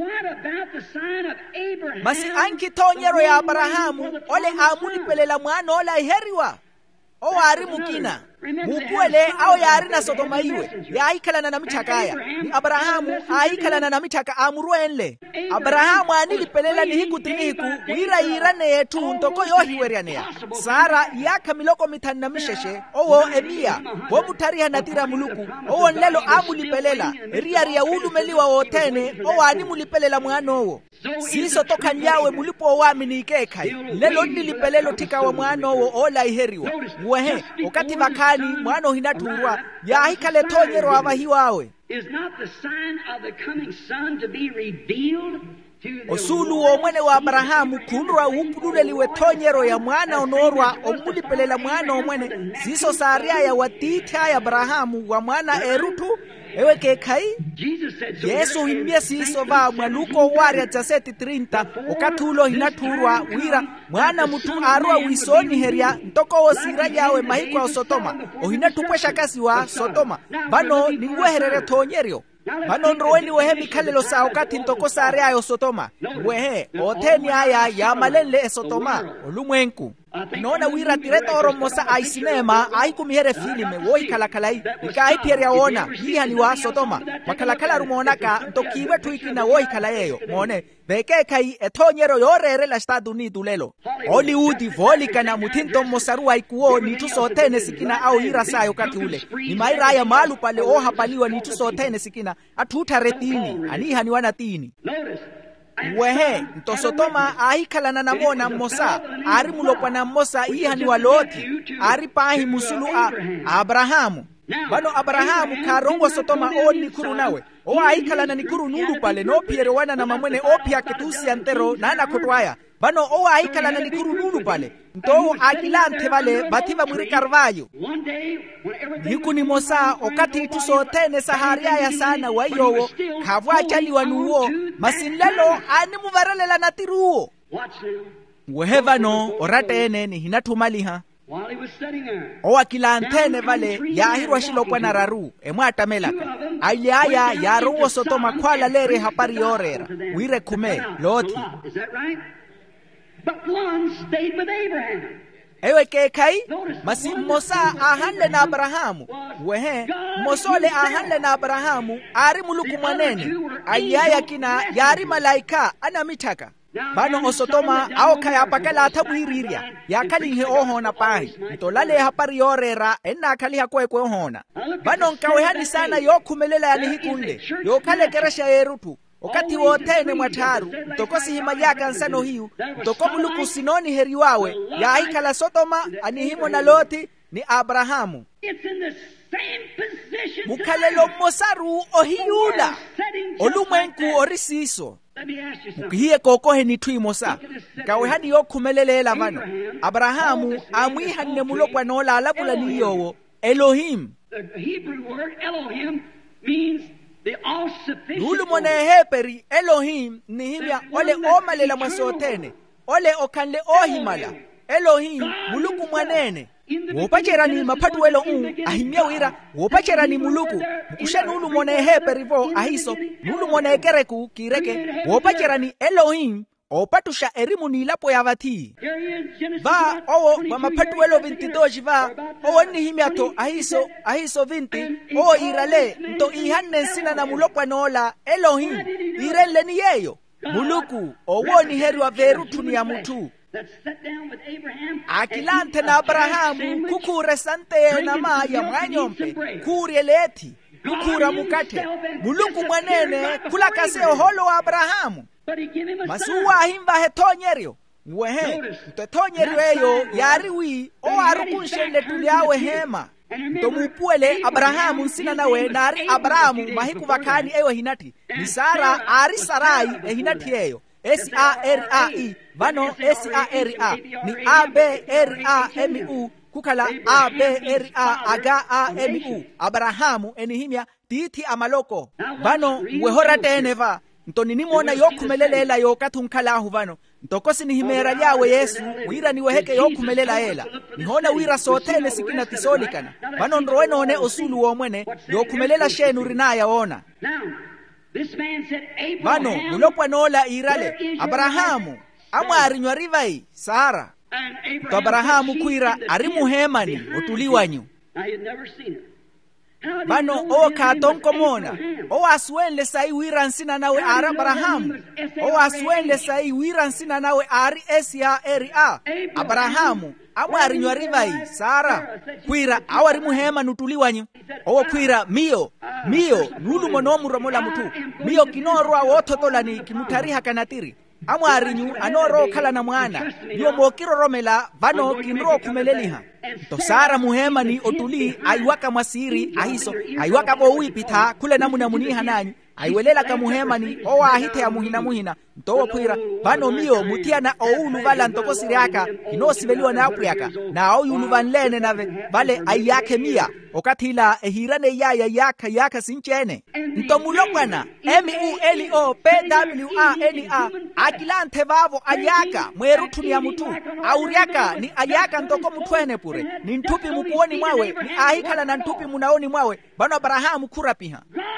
masi anki tonyero ya Abrahamu ole amuni pelela mwana ola iheriwa o ari mukina mukwele au yari na Sodoma iwe ya aikalana na michakaya ni Abrahamu aikalana na michaka amuruenle Abrahamu anilipelela ni hiku tiniku wira irane yetu ntoko yohiwerianea Sara yaka miloko mitana misheshe owo Emia womutariha natira muluku owo nlelo amulipelela ria ulumeliwa wotene owo animulipelela mwanowo siso toka nyawe mulipo wamini ikekai lelo nilipelelo tika wa mwanowo ola iheriwa wehe okati vakani mwano hinaturwa ya hikale tonyero abahiwawe is not the sign of the coming son to be revealed osulu omwene wa Abrahamu kunrwa upululeliwe thonyero ya mwana onorwa omulipelela mwana omwene ziso saria ya watitha ya Abrahamu wa mwana erutu ewe kekai Yesu himbia siso va mwaluko waria jaseti 30 okathulo hinathurwa wira mwana mutu arwa wisoni heria ntoko osira yawe mahikwa Sodoma ohinatupwesha kasi wa Sodoma bano ningweherere thonyerio bano nroweni wehe mikhalelo sa okati ntoko sare ayo Sodoma wehe otheni aya ya malenle Sodoma olumwenku nona wira tireta oromosa aisinema aikumihere filime woi kalakalai ikai pieria ona hihani wa Sodoma makalakala rumonaka ntokiwe tuikina woi kalayeyo mone beke kai ethonyero yorere la Estados Unidos lelo Hollywood volikana mutinto mosarua ikuo nitusotene sikina au ira sayo kati ule ni maira ya malu pale oha paliwa nitusotene sikina atuta retini anihani wanatini wehe nto Sodoma ahikalana na mona mosa ari mulopwa na mosa ihani wa Loti ari pahi musulu Abrahamu bano Abrahamu karongo Sodoma oni kuru nawe o ahikalana ni kuru nulu pale no piero wana na mamwene opia ketusi antero nana kotwaya bano o ahikalana ni kuru nulu pale nto akilante vale bativa mwiri Carvalho nikuni mosa okati tusotene saharia ya sana wayowo kavwa chali wanuo masinlelo ani muvarelela natiruo wehevano orate eneni hinatumaliha o akilantene vale yahirwa shilopwa na raru emwatamelaka aileaya yaruo Sodoma kwala lere hapari yorera wire kume Loti but one stayed with Abraham. Ewe kekai masi mosa ahanle na Abrahamu wehe mosole ahanle na Abrahamu ari muluku mwanene ayaya kina yari malaika anamitaka bano Sodoma ao kaya pakala tabuiriria yakalihe ohona pahi ntolale hapari yorera enna kaliha kwekwe ohona bano nkawehani sana yokhumelela yanihikunle yokale keresha yerutu okati wotene mwatharu tokosi himayaka nsano hiu toko muluku sinoni heri wawe ya aikala Sodoma anihimo na Loti ni Abrahamu mukhalelo mosaru ohiyula olumwenku orisiso mukihiye kokohe ni tui mosa kawehani yokhumelela vano Abrahamu amwihanne mulopwa nola alabula niyowo Elohim. The Hebrew word Elohim means Lulu mone heperi Elohim ni himya ole omalela mwasotene ole okanle ohimala Elohim muluku mwanene wopachera ni mapatu welo ahimya wira wopachera ni muluku mkusha nulu mone heperi vo ahiso nulu mone kereku kireke wopachera ni Elohim opatusha erimu ni lapo ya vati va owo wa mapatu welo 22 va owo ni himiato ahiso 20 owo irale nto ihanne sina na mulokwa nola Elohim irele ni yeyo muluku owo ni heri wa verutu ni ya mutu akilante na Abrahamu kukure sante na maya mwanyompe kuri eleti kukura mukate muluku mwanene kula kase oholo wa Abrahamu masuwa himba hetonyerio wehe utetonyerio eyo yariwi o arukunshele tuliawe hema tomupuele Abrahamu nsina nawe nari Abrahamu mahiku vakani eyo hinati ni Sara ari Sarai hinati eyo S-A-R-A-I vano S-A-R-A ni A-B-R-A-M-U kukala A-B-R-A aga-A-M-U Abrahamu enihimya titi amaloko vano wehora teneva ntoni nimona yokhumelela yokathunkalahu vano ntokosi ni himera lyawe Yesu wira ni weheke yokhumelela ela nihona wira sotene sikina tisolikana vano nrowenone osulu womwene yokhumelela shenu rinaya ona vano mulopwa nola irale Abrahamu amwarinywa rivai Sara to Abrahamu kuira ari muhemani otuliwanyu bano o katonko mona o aswenle sai wira nsina nawe ara Abrahamu o aswenle sai wira nsina nawe ari S-A-R-A Abrahamu amwarinywa rivai Sara kwira awari muhema nutuliwanyu o kwira miyo nulu monomu romola mutu miyo kinorwa wototolani kimutariha kanatiri amwarinyu anoro kala na mwana niyo mokiro romela vano kinro kumeleliha to Sara muhema ni otuli aiwaka masiri ahiso aiwaka bo wipita kule namuna muniha nanyu aiwelela ka muhemani owa ahite ya muhina ntowo kwira vano miyo mutiana oulu vala ntoko siriaka inosiveliwa na apuyaka na oyulu vanlene nave vale ayake mia okathila ehirane yaka sinchene ntomulokwana MULOPWANA akilante vavo ayaka mwerutu ya mutu auriaka ni ayaka ntoko mutwene pure ni ntupi mukuoni mwawe ni ahikala na ntupi munaoni mwawe vano Abrahamu kurapiha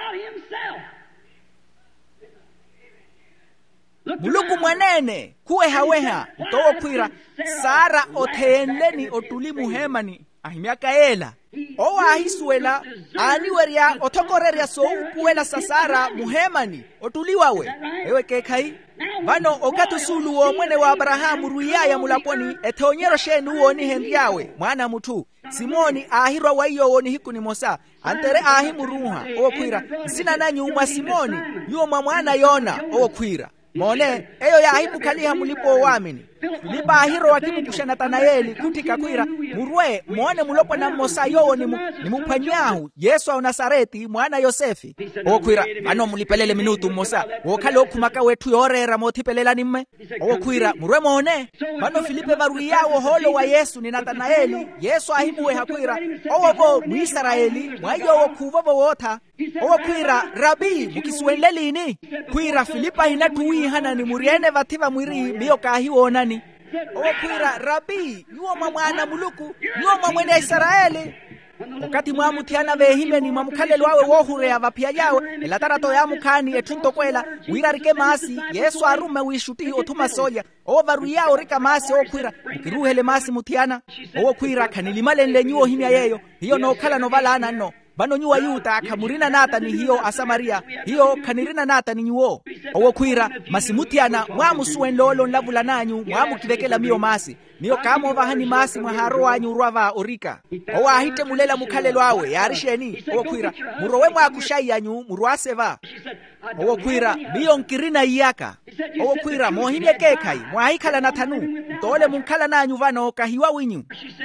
muluku mwanene kuwe haweha ntowo kwira Sara othenleni otulimu hemani ahimiaka ela owa ahisuela aniweria otokoreria so ukuela Sara muhemani otuliwawe ewe kekai vano okatusulu wo mwene wa Abrahamu ruiyaya mulaponi eteonyero shenu woni hendiawe mwana mutu Simoni ahirwa waiyo woni hikuni mosa antere ahimuruha okwira sina na nyuma Simoni yuma mwana Yona okwira mone eyo ya ahimu kaliha mulipo wamini lipa ahiro wakimukusha Nathanaeli kutika kwira murwe mwone mulopo na mosa yowo ni mupanyahu Yesu wa Nazareti mwana Yosefi okwira ano mulipelele minutu mosa wokale okumaka wetu yorera motipelela nimme okwira murwe mone mano Filipe varuiyawo holo wa Yesu ni Nathanaeli Yesu ahimuwe hakwira owovo muisraeli mwayowo kuvovo wota okwira Rabi mukiswenlelini kwira Filipa hinatuwi hana ni muriene vativa mwiri miyo kahiwonani okwira Rabi yuoma mwana muluku yuoma mwene Israeli wakati mwamutiana vehime ni mwamukhalelwawe wohure ya vapia yawe elatarato ya mukani etuntokwela wirarike masi Yesu arume wishuti otuma soja ovaruya rika masi okwira ukiruhele masi mutiana okwira kanilimalenle nyuo himya yeyo hiyo no kala no valana no bano nyuwa yuta akamurina nata ni hiyo asamaria hiyo kanirina nata ni nyuo okwira masimutiana mwamusuwen lolo nlavula nanyu mwamukivekela miyo masi niyo kamo vahani masi mwaharo anyu urwava orika owa hite mulela mukhalelwawe yarisheni okwira murowe mwakushai anyu murwaseva okwira biyo nkirina iyaka okwira mohine kekai mwahikala natanu ntole munkhala nanyu vano kahiwa winyu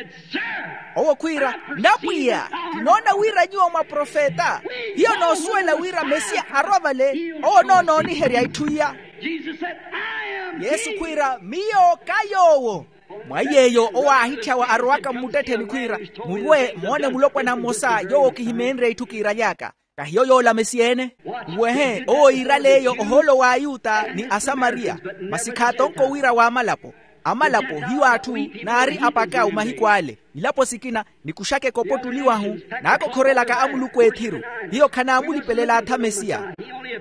okwira ndapwiya nona wira nyuo mwa profeta hiyo no suela wira Mesia arovale no ni heri aituya Yesu kwira miyo kayowo mwayeyo owa hichawa arwaka mutete ni kwira murwe mwone mulopwa na mosa yo kihimenre itukira yaka kahiyo yola Mesiene wehe iraleyo oholo wa yuta ni asamaria masikatonko wira wa amalapo hiwa atu nari apaka umahikwale ilapo sikina ni kushake kopotuliwa hu na ako korela ka amuluku ethiru hiyo kana amuli pelela ata Mesia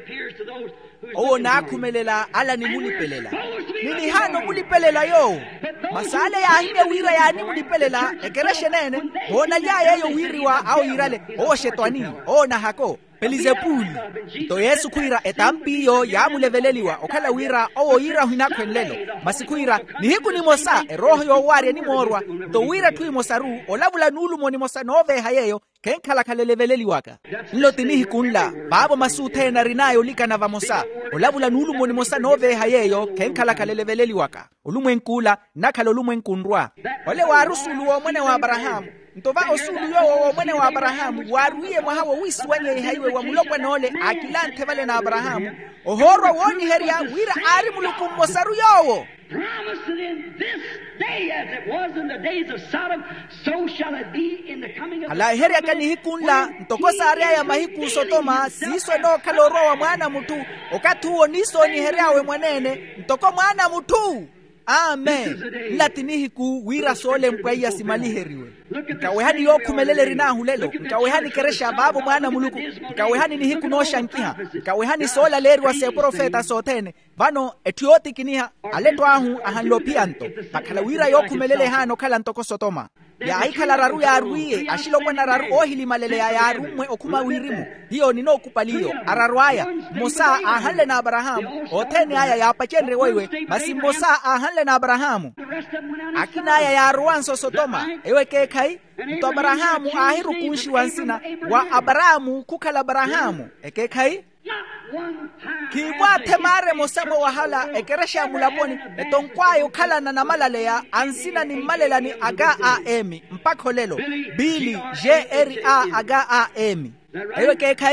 na akumelela ala ni muli pelela nini hano muli pelela yo masale ya hinde wira ya ni muli pelela ekereshe nene ona ya yeyo wiriwa au irale shetwani na hako Belizebuli to Yesu kwira etampiyo ya muleveleliwa okala wira ira hinakwenlelo masikwira ni hiku ni mosa roho yo wari ni morwa to wira tui mosaru olavula nulumo ni mosa nove hayeyo kenkala kaleleveleliwaka nlotini hikunla babo masute na rinayo lika na vamosa olavula nulumo ni mosa nove hayeyo kenkala kaleleveleliwaka ulumwenkula nakalo lumwenkundwa ole warusulu wo mwene wa Abrahamu ntova osulu yo mwene wa Abrahamu waruye mwahawo wiswenye haiwe wa mulopwe nole akilante vale na Abrahamu ohoro woni heria wira ari muluku mosaru yowo promised in this day as it was in the days of Sodom, so shall it be in the coming of ala heria kani hikunla ntokosa aria ya mahiku Sodoma siso no kaloro wa mwana mutu okatuo niso ni heria we mwanene ntoko mwana mutu amen latini hiku wira sole mpwaya simaliheriwe nkawehani yo kumelele rina hulelo nkawehani keresha babu mwana muluku nkawehani ni hiku no shankiha nkawehani sola leri wa se profeta sotene vano etioti kiniha aleto ahu ahanlopianto pakala wira yo kumelele hano kala ntoko Sodoma ya aikala raru ya aruye ashilo kwa na raru ohili malele ya arumwe okuma wirimu hiyo nino kupaliyo araruaya Mosa ahanle na Abrahamu otene haya ya apachenre wewe basi Mosa ahanle na Abrahamu akina haya ya aruanso Sodoma ewe kekai mto Abrahamu ahiru kunshi wansina wa Abrahamu kukala Abrahamu ekekai kiwate mare mosamo wahala ekeresha mulaponi etonkwayo kala na namalaleya ansina ni malela ni aga emi mpako lelo bili JRA aga emi ewe kekai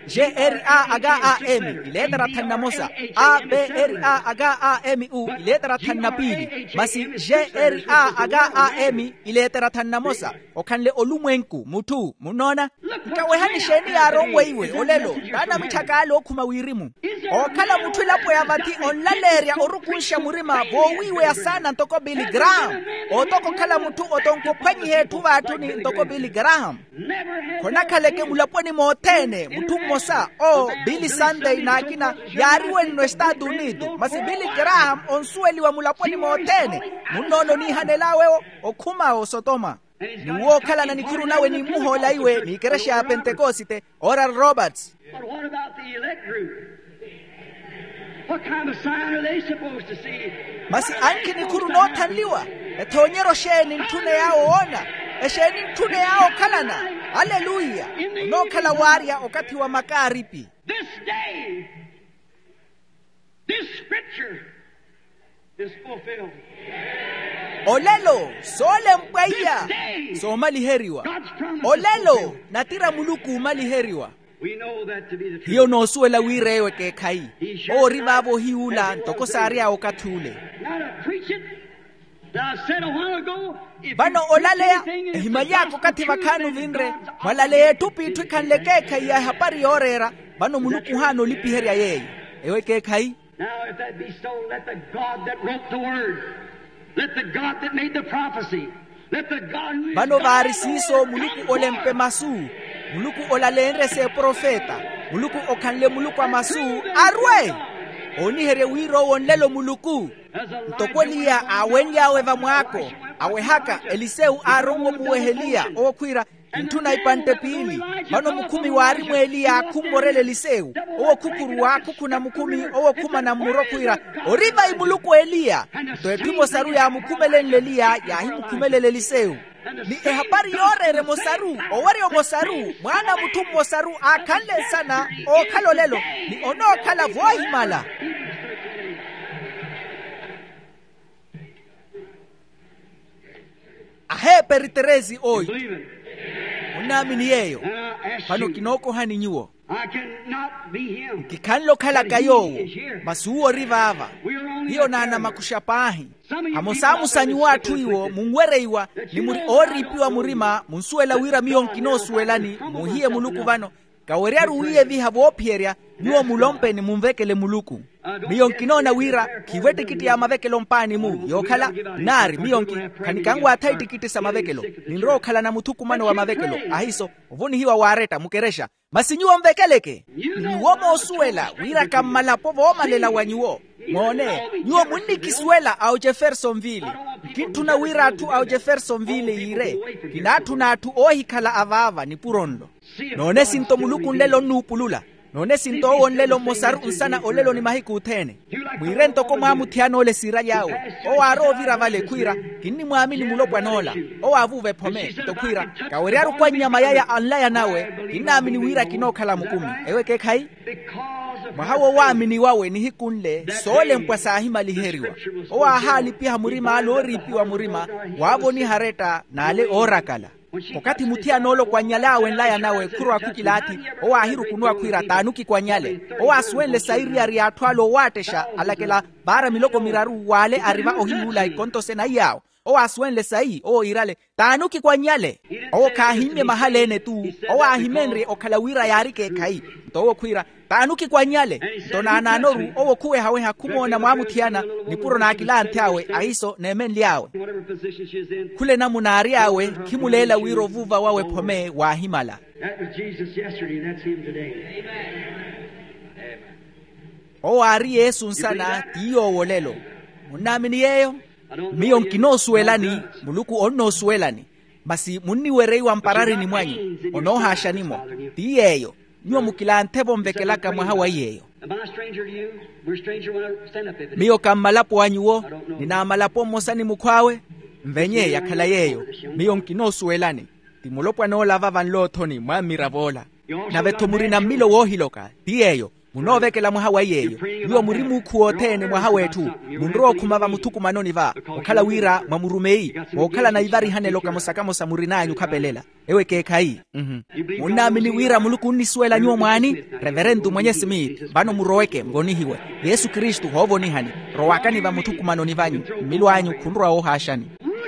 G-R-A aga A-M iletera thanna mosa A-B-R-A aga A-M-U iletera thanna pili masi G-R-A aga A-M iletera thanna mosa okhanle olumwenku muthu munona nkawehani sheni yaro weiwe olelo dana mithakalo okhuma wirimu okhala muthu lapho yabathi onlaleria orukunsha murima bowiwe asana ntoko Billy Graham otoko khala muthu otonko phwanyi hethu bathu ni ntoko Billy Graham khona khaleke mulaponi mothene muthu mosa Billy Sunday nakina yariwe no Estados Unidos masi Billy Graham onsueli wa mulaponi mothene munono ni hanelawe okhuma osotoma niwo khala na nikhuru nawe ni muhola iwe ni keresha ya Pentecoste Oral Roberts. But what about the elect group? What kind of sign are they supposed to see? Masi anki nikhuru no thanliwa ethonyero sheni nthune yao ona esheni nthune yao khalana haleluya no khala waria okati wa makaripi. This day, this scripture is fulfilled. Olelo sole mpaya so maliheriwa olelo natira muluku maliheriwa. We know that to be the truth. Hiyo no suela wirewe ke khai o ribabo hiula ntoko saria okathule Now to preach it, that I said a while ago, if bano you preach olalea anything in himayako the kati gospel bakanu truth, then vinre God's malale tupi tukanleke kai ya hapari orera bano muluku hano lipiheria yeye ewe ke khai. Now if that be so, let the God that wrote the word, let the God that made the prophecy, let the God who is bano God vari of the siso word muluku come olempe forth. masu muluku olalenre se profeta muluku okanle muluku amasu arwe oni here wiro wonlelo muluku ntokwelia awenya weva mwako awe haka Eliseu arongo muwehelia okwira intuna ipante pili bano mukumi wari mwelia kumborele Eliseu owo kukuru wako kuna mukumi owo kuma na murokwira oriba imuluku Elia to etumo saru ya mukumelele Elia ya himukumelele Eliseu ni habari yorere mosaru owari mosaru mwana mutu mosaru akale sana o kalolelo ni ono kala vohimala. Ahe periterezi oi unamini yeyo pano kinoko hani nyuo I cannot be him. kikanlo kala kayo masuo rivava hiyo nana makushapahi amosamu sanyu watu iwo mungwereiwa ni muri oripiwa murima munsuela wira miyonkino suelani muhie muluku vano kaweria ruiye viha vopieria nyuo mulompe ni mumvekele muluku miyonkino na wira kiwete kiti ya mavekelo mpani mu yokhala nari miyonki kanikangwa atai tikiti sa mavekelo ninro khala na mutuku mano wa mavekelo ahiso vuni hiwa wareta mukeresha masinyuo mvekeleke nyuo mosuela wira kamala povo malela wanyuo mwone nyuo muni kisuela au Jeffersonville kituna wira tu au Jeffersonville ire kinatu natu ohi kala avava ni puronlo none sinto muluku nlelo nupulula none sinto onlelo mosaru unsana olelo ni mahiku utene mwirento ko mwamuthiano ole sira yawe o aro vira vale kwira kinni mwamini mulopwa nola o avuve pome to kwira kaweriaru kwa nyama yaya anlaya nawe kinamini wira kinokhala mukumi ewe ke khai mahawo waamini wawe ni hikunle sole mpwasa hima liheriwa o ahali pia murima alori piwa murima wabo ni hareta na ale orakala wakati mutia nolo kwa nyalawe nlaya nawe kurwa kukilati o ahiru kunua kwira tanuki kwa nyale o aswenle sairi ari atwalo watesha alakela bara miloko miraru wale arriva ohiula ikonto sena yao o aswenle sai o irale tanuki kwa nyale o kahime mahalene tu o ahimenre o kalawira yarike kai to kwira tanuki kwa nyale to na nanoru o kuwe hawe hakumona mwamutiana ni puro na akilante awe aiso nemen liawe kule na munari awe kimulela wiro vuva wawe pome wa himala. That was Jesus yesterday, that's him today. O ari Yesu nsana tiyo wolelo munamini yeyo miyo nkino suelani muluku ono suelani basi munni werei wa mparari ni mwanyi ono hashanimo tiyeyo nyuo mukilante bombekelaka mwahawa yeyo Am I a stranger to you? We're a stranger when I stand up there. miyo kamalapo wanyuo nina malapo mosani mukwawe mvenye yakhala yeyo miyo nkino suelani timulopwa no lava van lotoni mwa miravola na vetomuri na milo wohiloka tiyeyo munovekela mwahawa yeyo niwo murimu kuotene mwahawa etu munro kumava mutuku manoni va okhala wira mwamurumei okhala na ivari hanelo kamusakamosa murinanyu kapelela ewe kekai munamini wira muluku niswela nyuo mwani reverendu mwenye Smith bano muroweke mgonihiwe Yesu Kristu hovo nihani rowakani va mutuku manoni vanyu milwanyu kunrwa ohashani.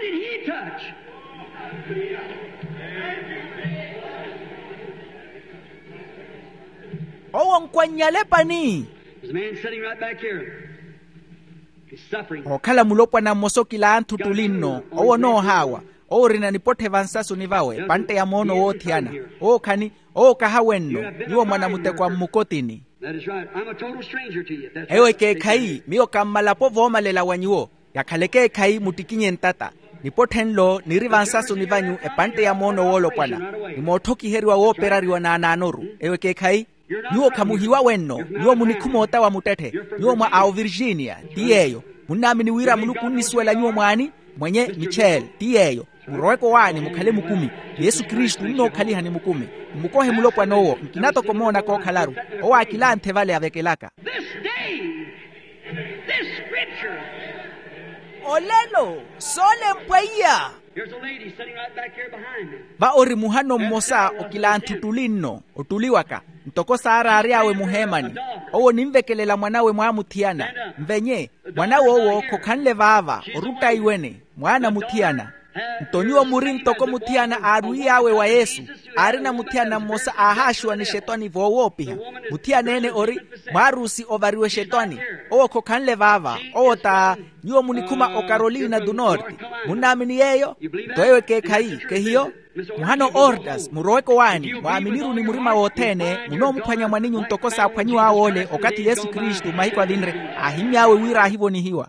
Owo nkwanyale pani. There's a man sitting right back here. He's suffering. Okhala mulopwa na mosokila antu tulino. Owo no hawa. Owo rina nipote vansasu nivawe. Pante ya mono wo tiana. Owo kani. Owo kahawenno. Niwo mwana mutekwa mukotini. That is right. I'm a total stranger to you. That's ewe ke kai. Miyo kamalapo voma lela wanyuo. Yakaleke kai mutikinye ntata. Nipothenlo nirivansasu nivanyu epante ya mono wolo pana. Nimotoki heriwa wo perariwa na ananoru. Ewe ke kai. Niwo kamuhiwa wenno, niwo munikumota wa mutete, niwo mwa au Virginia, tiyeyo. Munamini wira muluku niswela niwo mwani, mwenye Michel, tiyeyo. Muroweko wani mukhale mukumi, Yesu Kristu nino khaliha ni mukumi. Mukohe mulopwa nowo, mkinato komona ko khalaru, owa akilante vale avekelaka. this day, this scripture. Olelo, sole mpwaiya. Here's a lady sitting right back here behind me. Ba ori muhano mmosa okilantu tulino, otuliwaka. Ntoko sara ariawe muhemani. Owo nimvekelela mwanawe mwamutiana. Mvenye, mwanawe owo kokhanle vava, oruta iwene, mwana mutiana. Ntoniwa muri ntoko mutiana aruiawe wa Yesu. Arina mutiana mmosa ahashwa ni shetani vowopiha. Mutiana ene ori, marusi ovariwe shetani. Owo kokhanle vava, owo ta, niwo munikuma o Carolina du Norte. Munamini yeyo, toewe ke kai, ke hiyo. Muhano orders, muroweko wani, waaminiru ni murima wotene, muno mpanya mwaninyu ntokosa apwanyiwa awole, okati Yesu Kristu mahikwa dhinre, ahimyawe wira ahivo ni hiwa.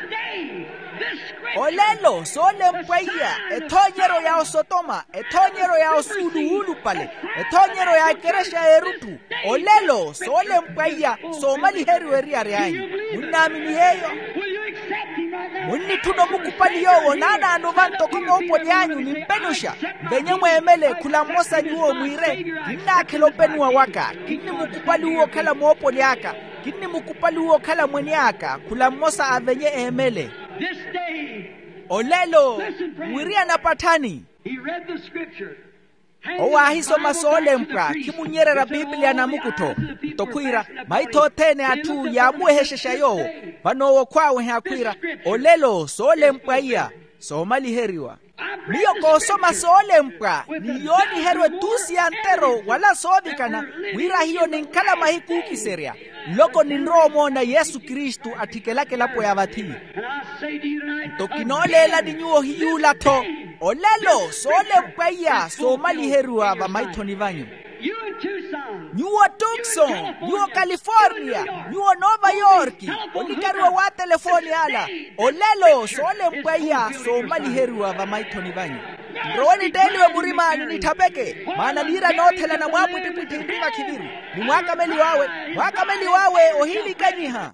Olelo, sole mpwaiya, etonyero ya osotoma, etonyero ya osudu ulu pale, etonyero ya keresha erutu. Olelo, sole mpwaiya, somali heri weri arianyi. Munamini heyo. Muni tuno mukupali yowo, nana anovanto kama upo nyanyu ni mpenusha. Venye mwemele kula mosa nyuo mwire, kina kelopenu wa waka, kini mukupali uo kala mwopo nyaka, kini mukupali uo kala mwenyaka, kula mosa avenye emele. This day, olelo, mwiria na patani. He read the scripture. Owa hiso masole mpra, kimunyerera Biblia na mukuto. Tokuira, maito tene atu ya muheshesha yo. Vanowo kwawe hakuira, olelo, sole mpra iya. Somali heriwa. Miyo kosoma sole mpra, niyoni herwe tusi antero, wala sovikana, wira hiyo ninkala mahiku kiseria. Loko ninromo na Yesu Kristu atikelake lapo ya vati. Tokinolela ninyuo hiyula to. Olelo, sole mpaya, somali herua va maitoni vanyu. Nyuo Tucson, nyuo California, nyuo Nova York, onikariwa wa telefoni ala. Olelo, sole mpaya, somali herua va maitoni vanyu. Roni teliwe murimani nitapeke, maana nira notela na mwapu tipiti ndiva kibiru. Ni mwakameli wawe, ohili kanyiha.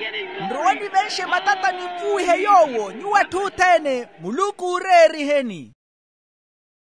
Roni veshe matata ni mfuhe yowo, nyua tu tene, muluku ureri heni.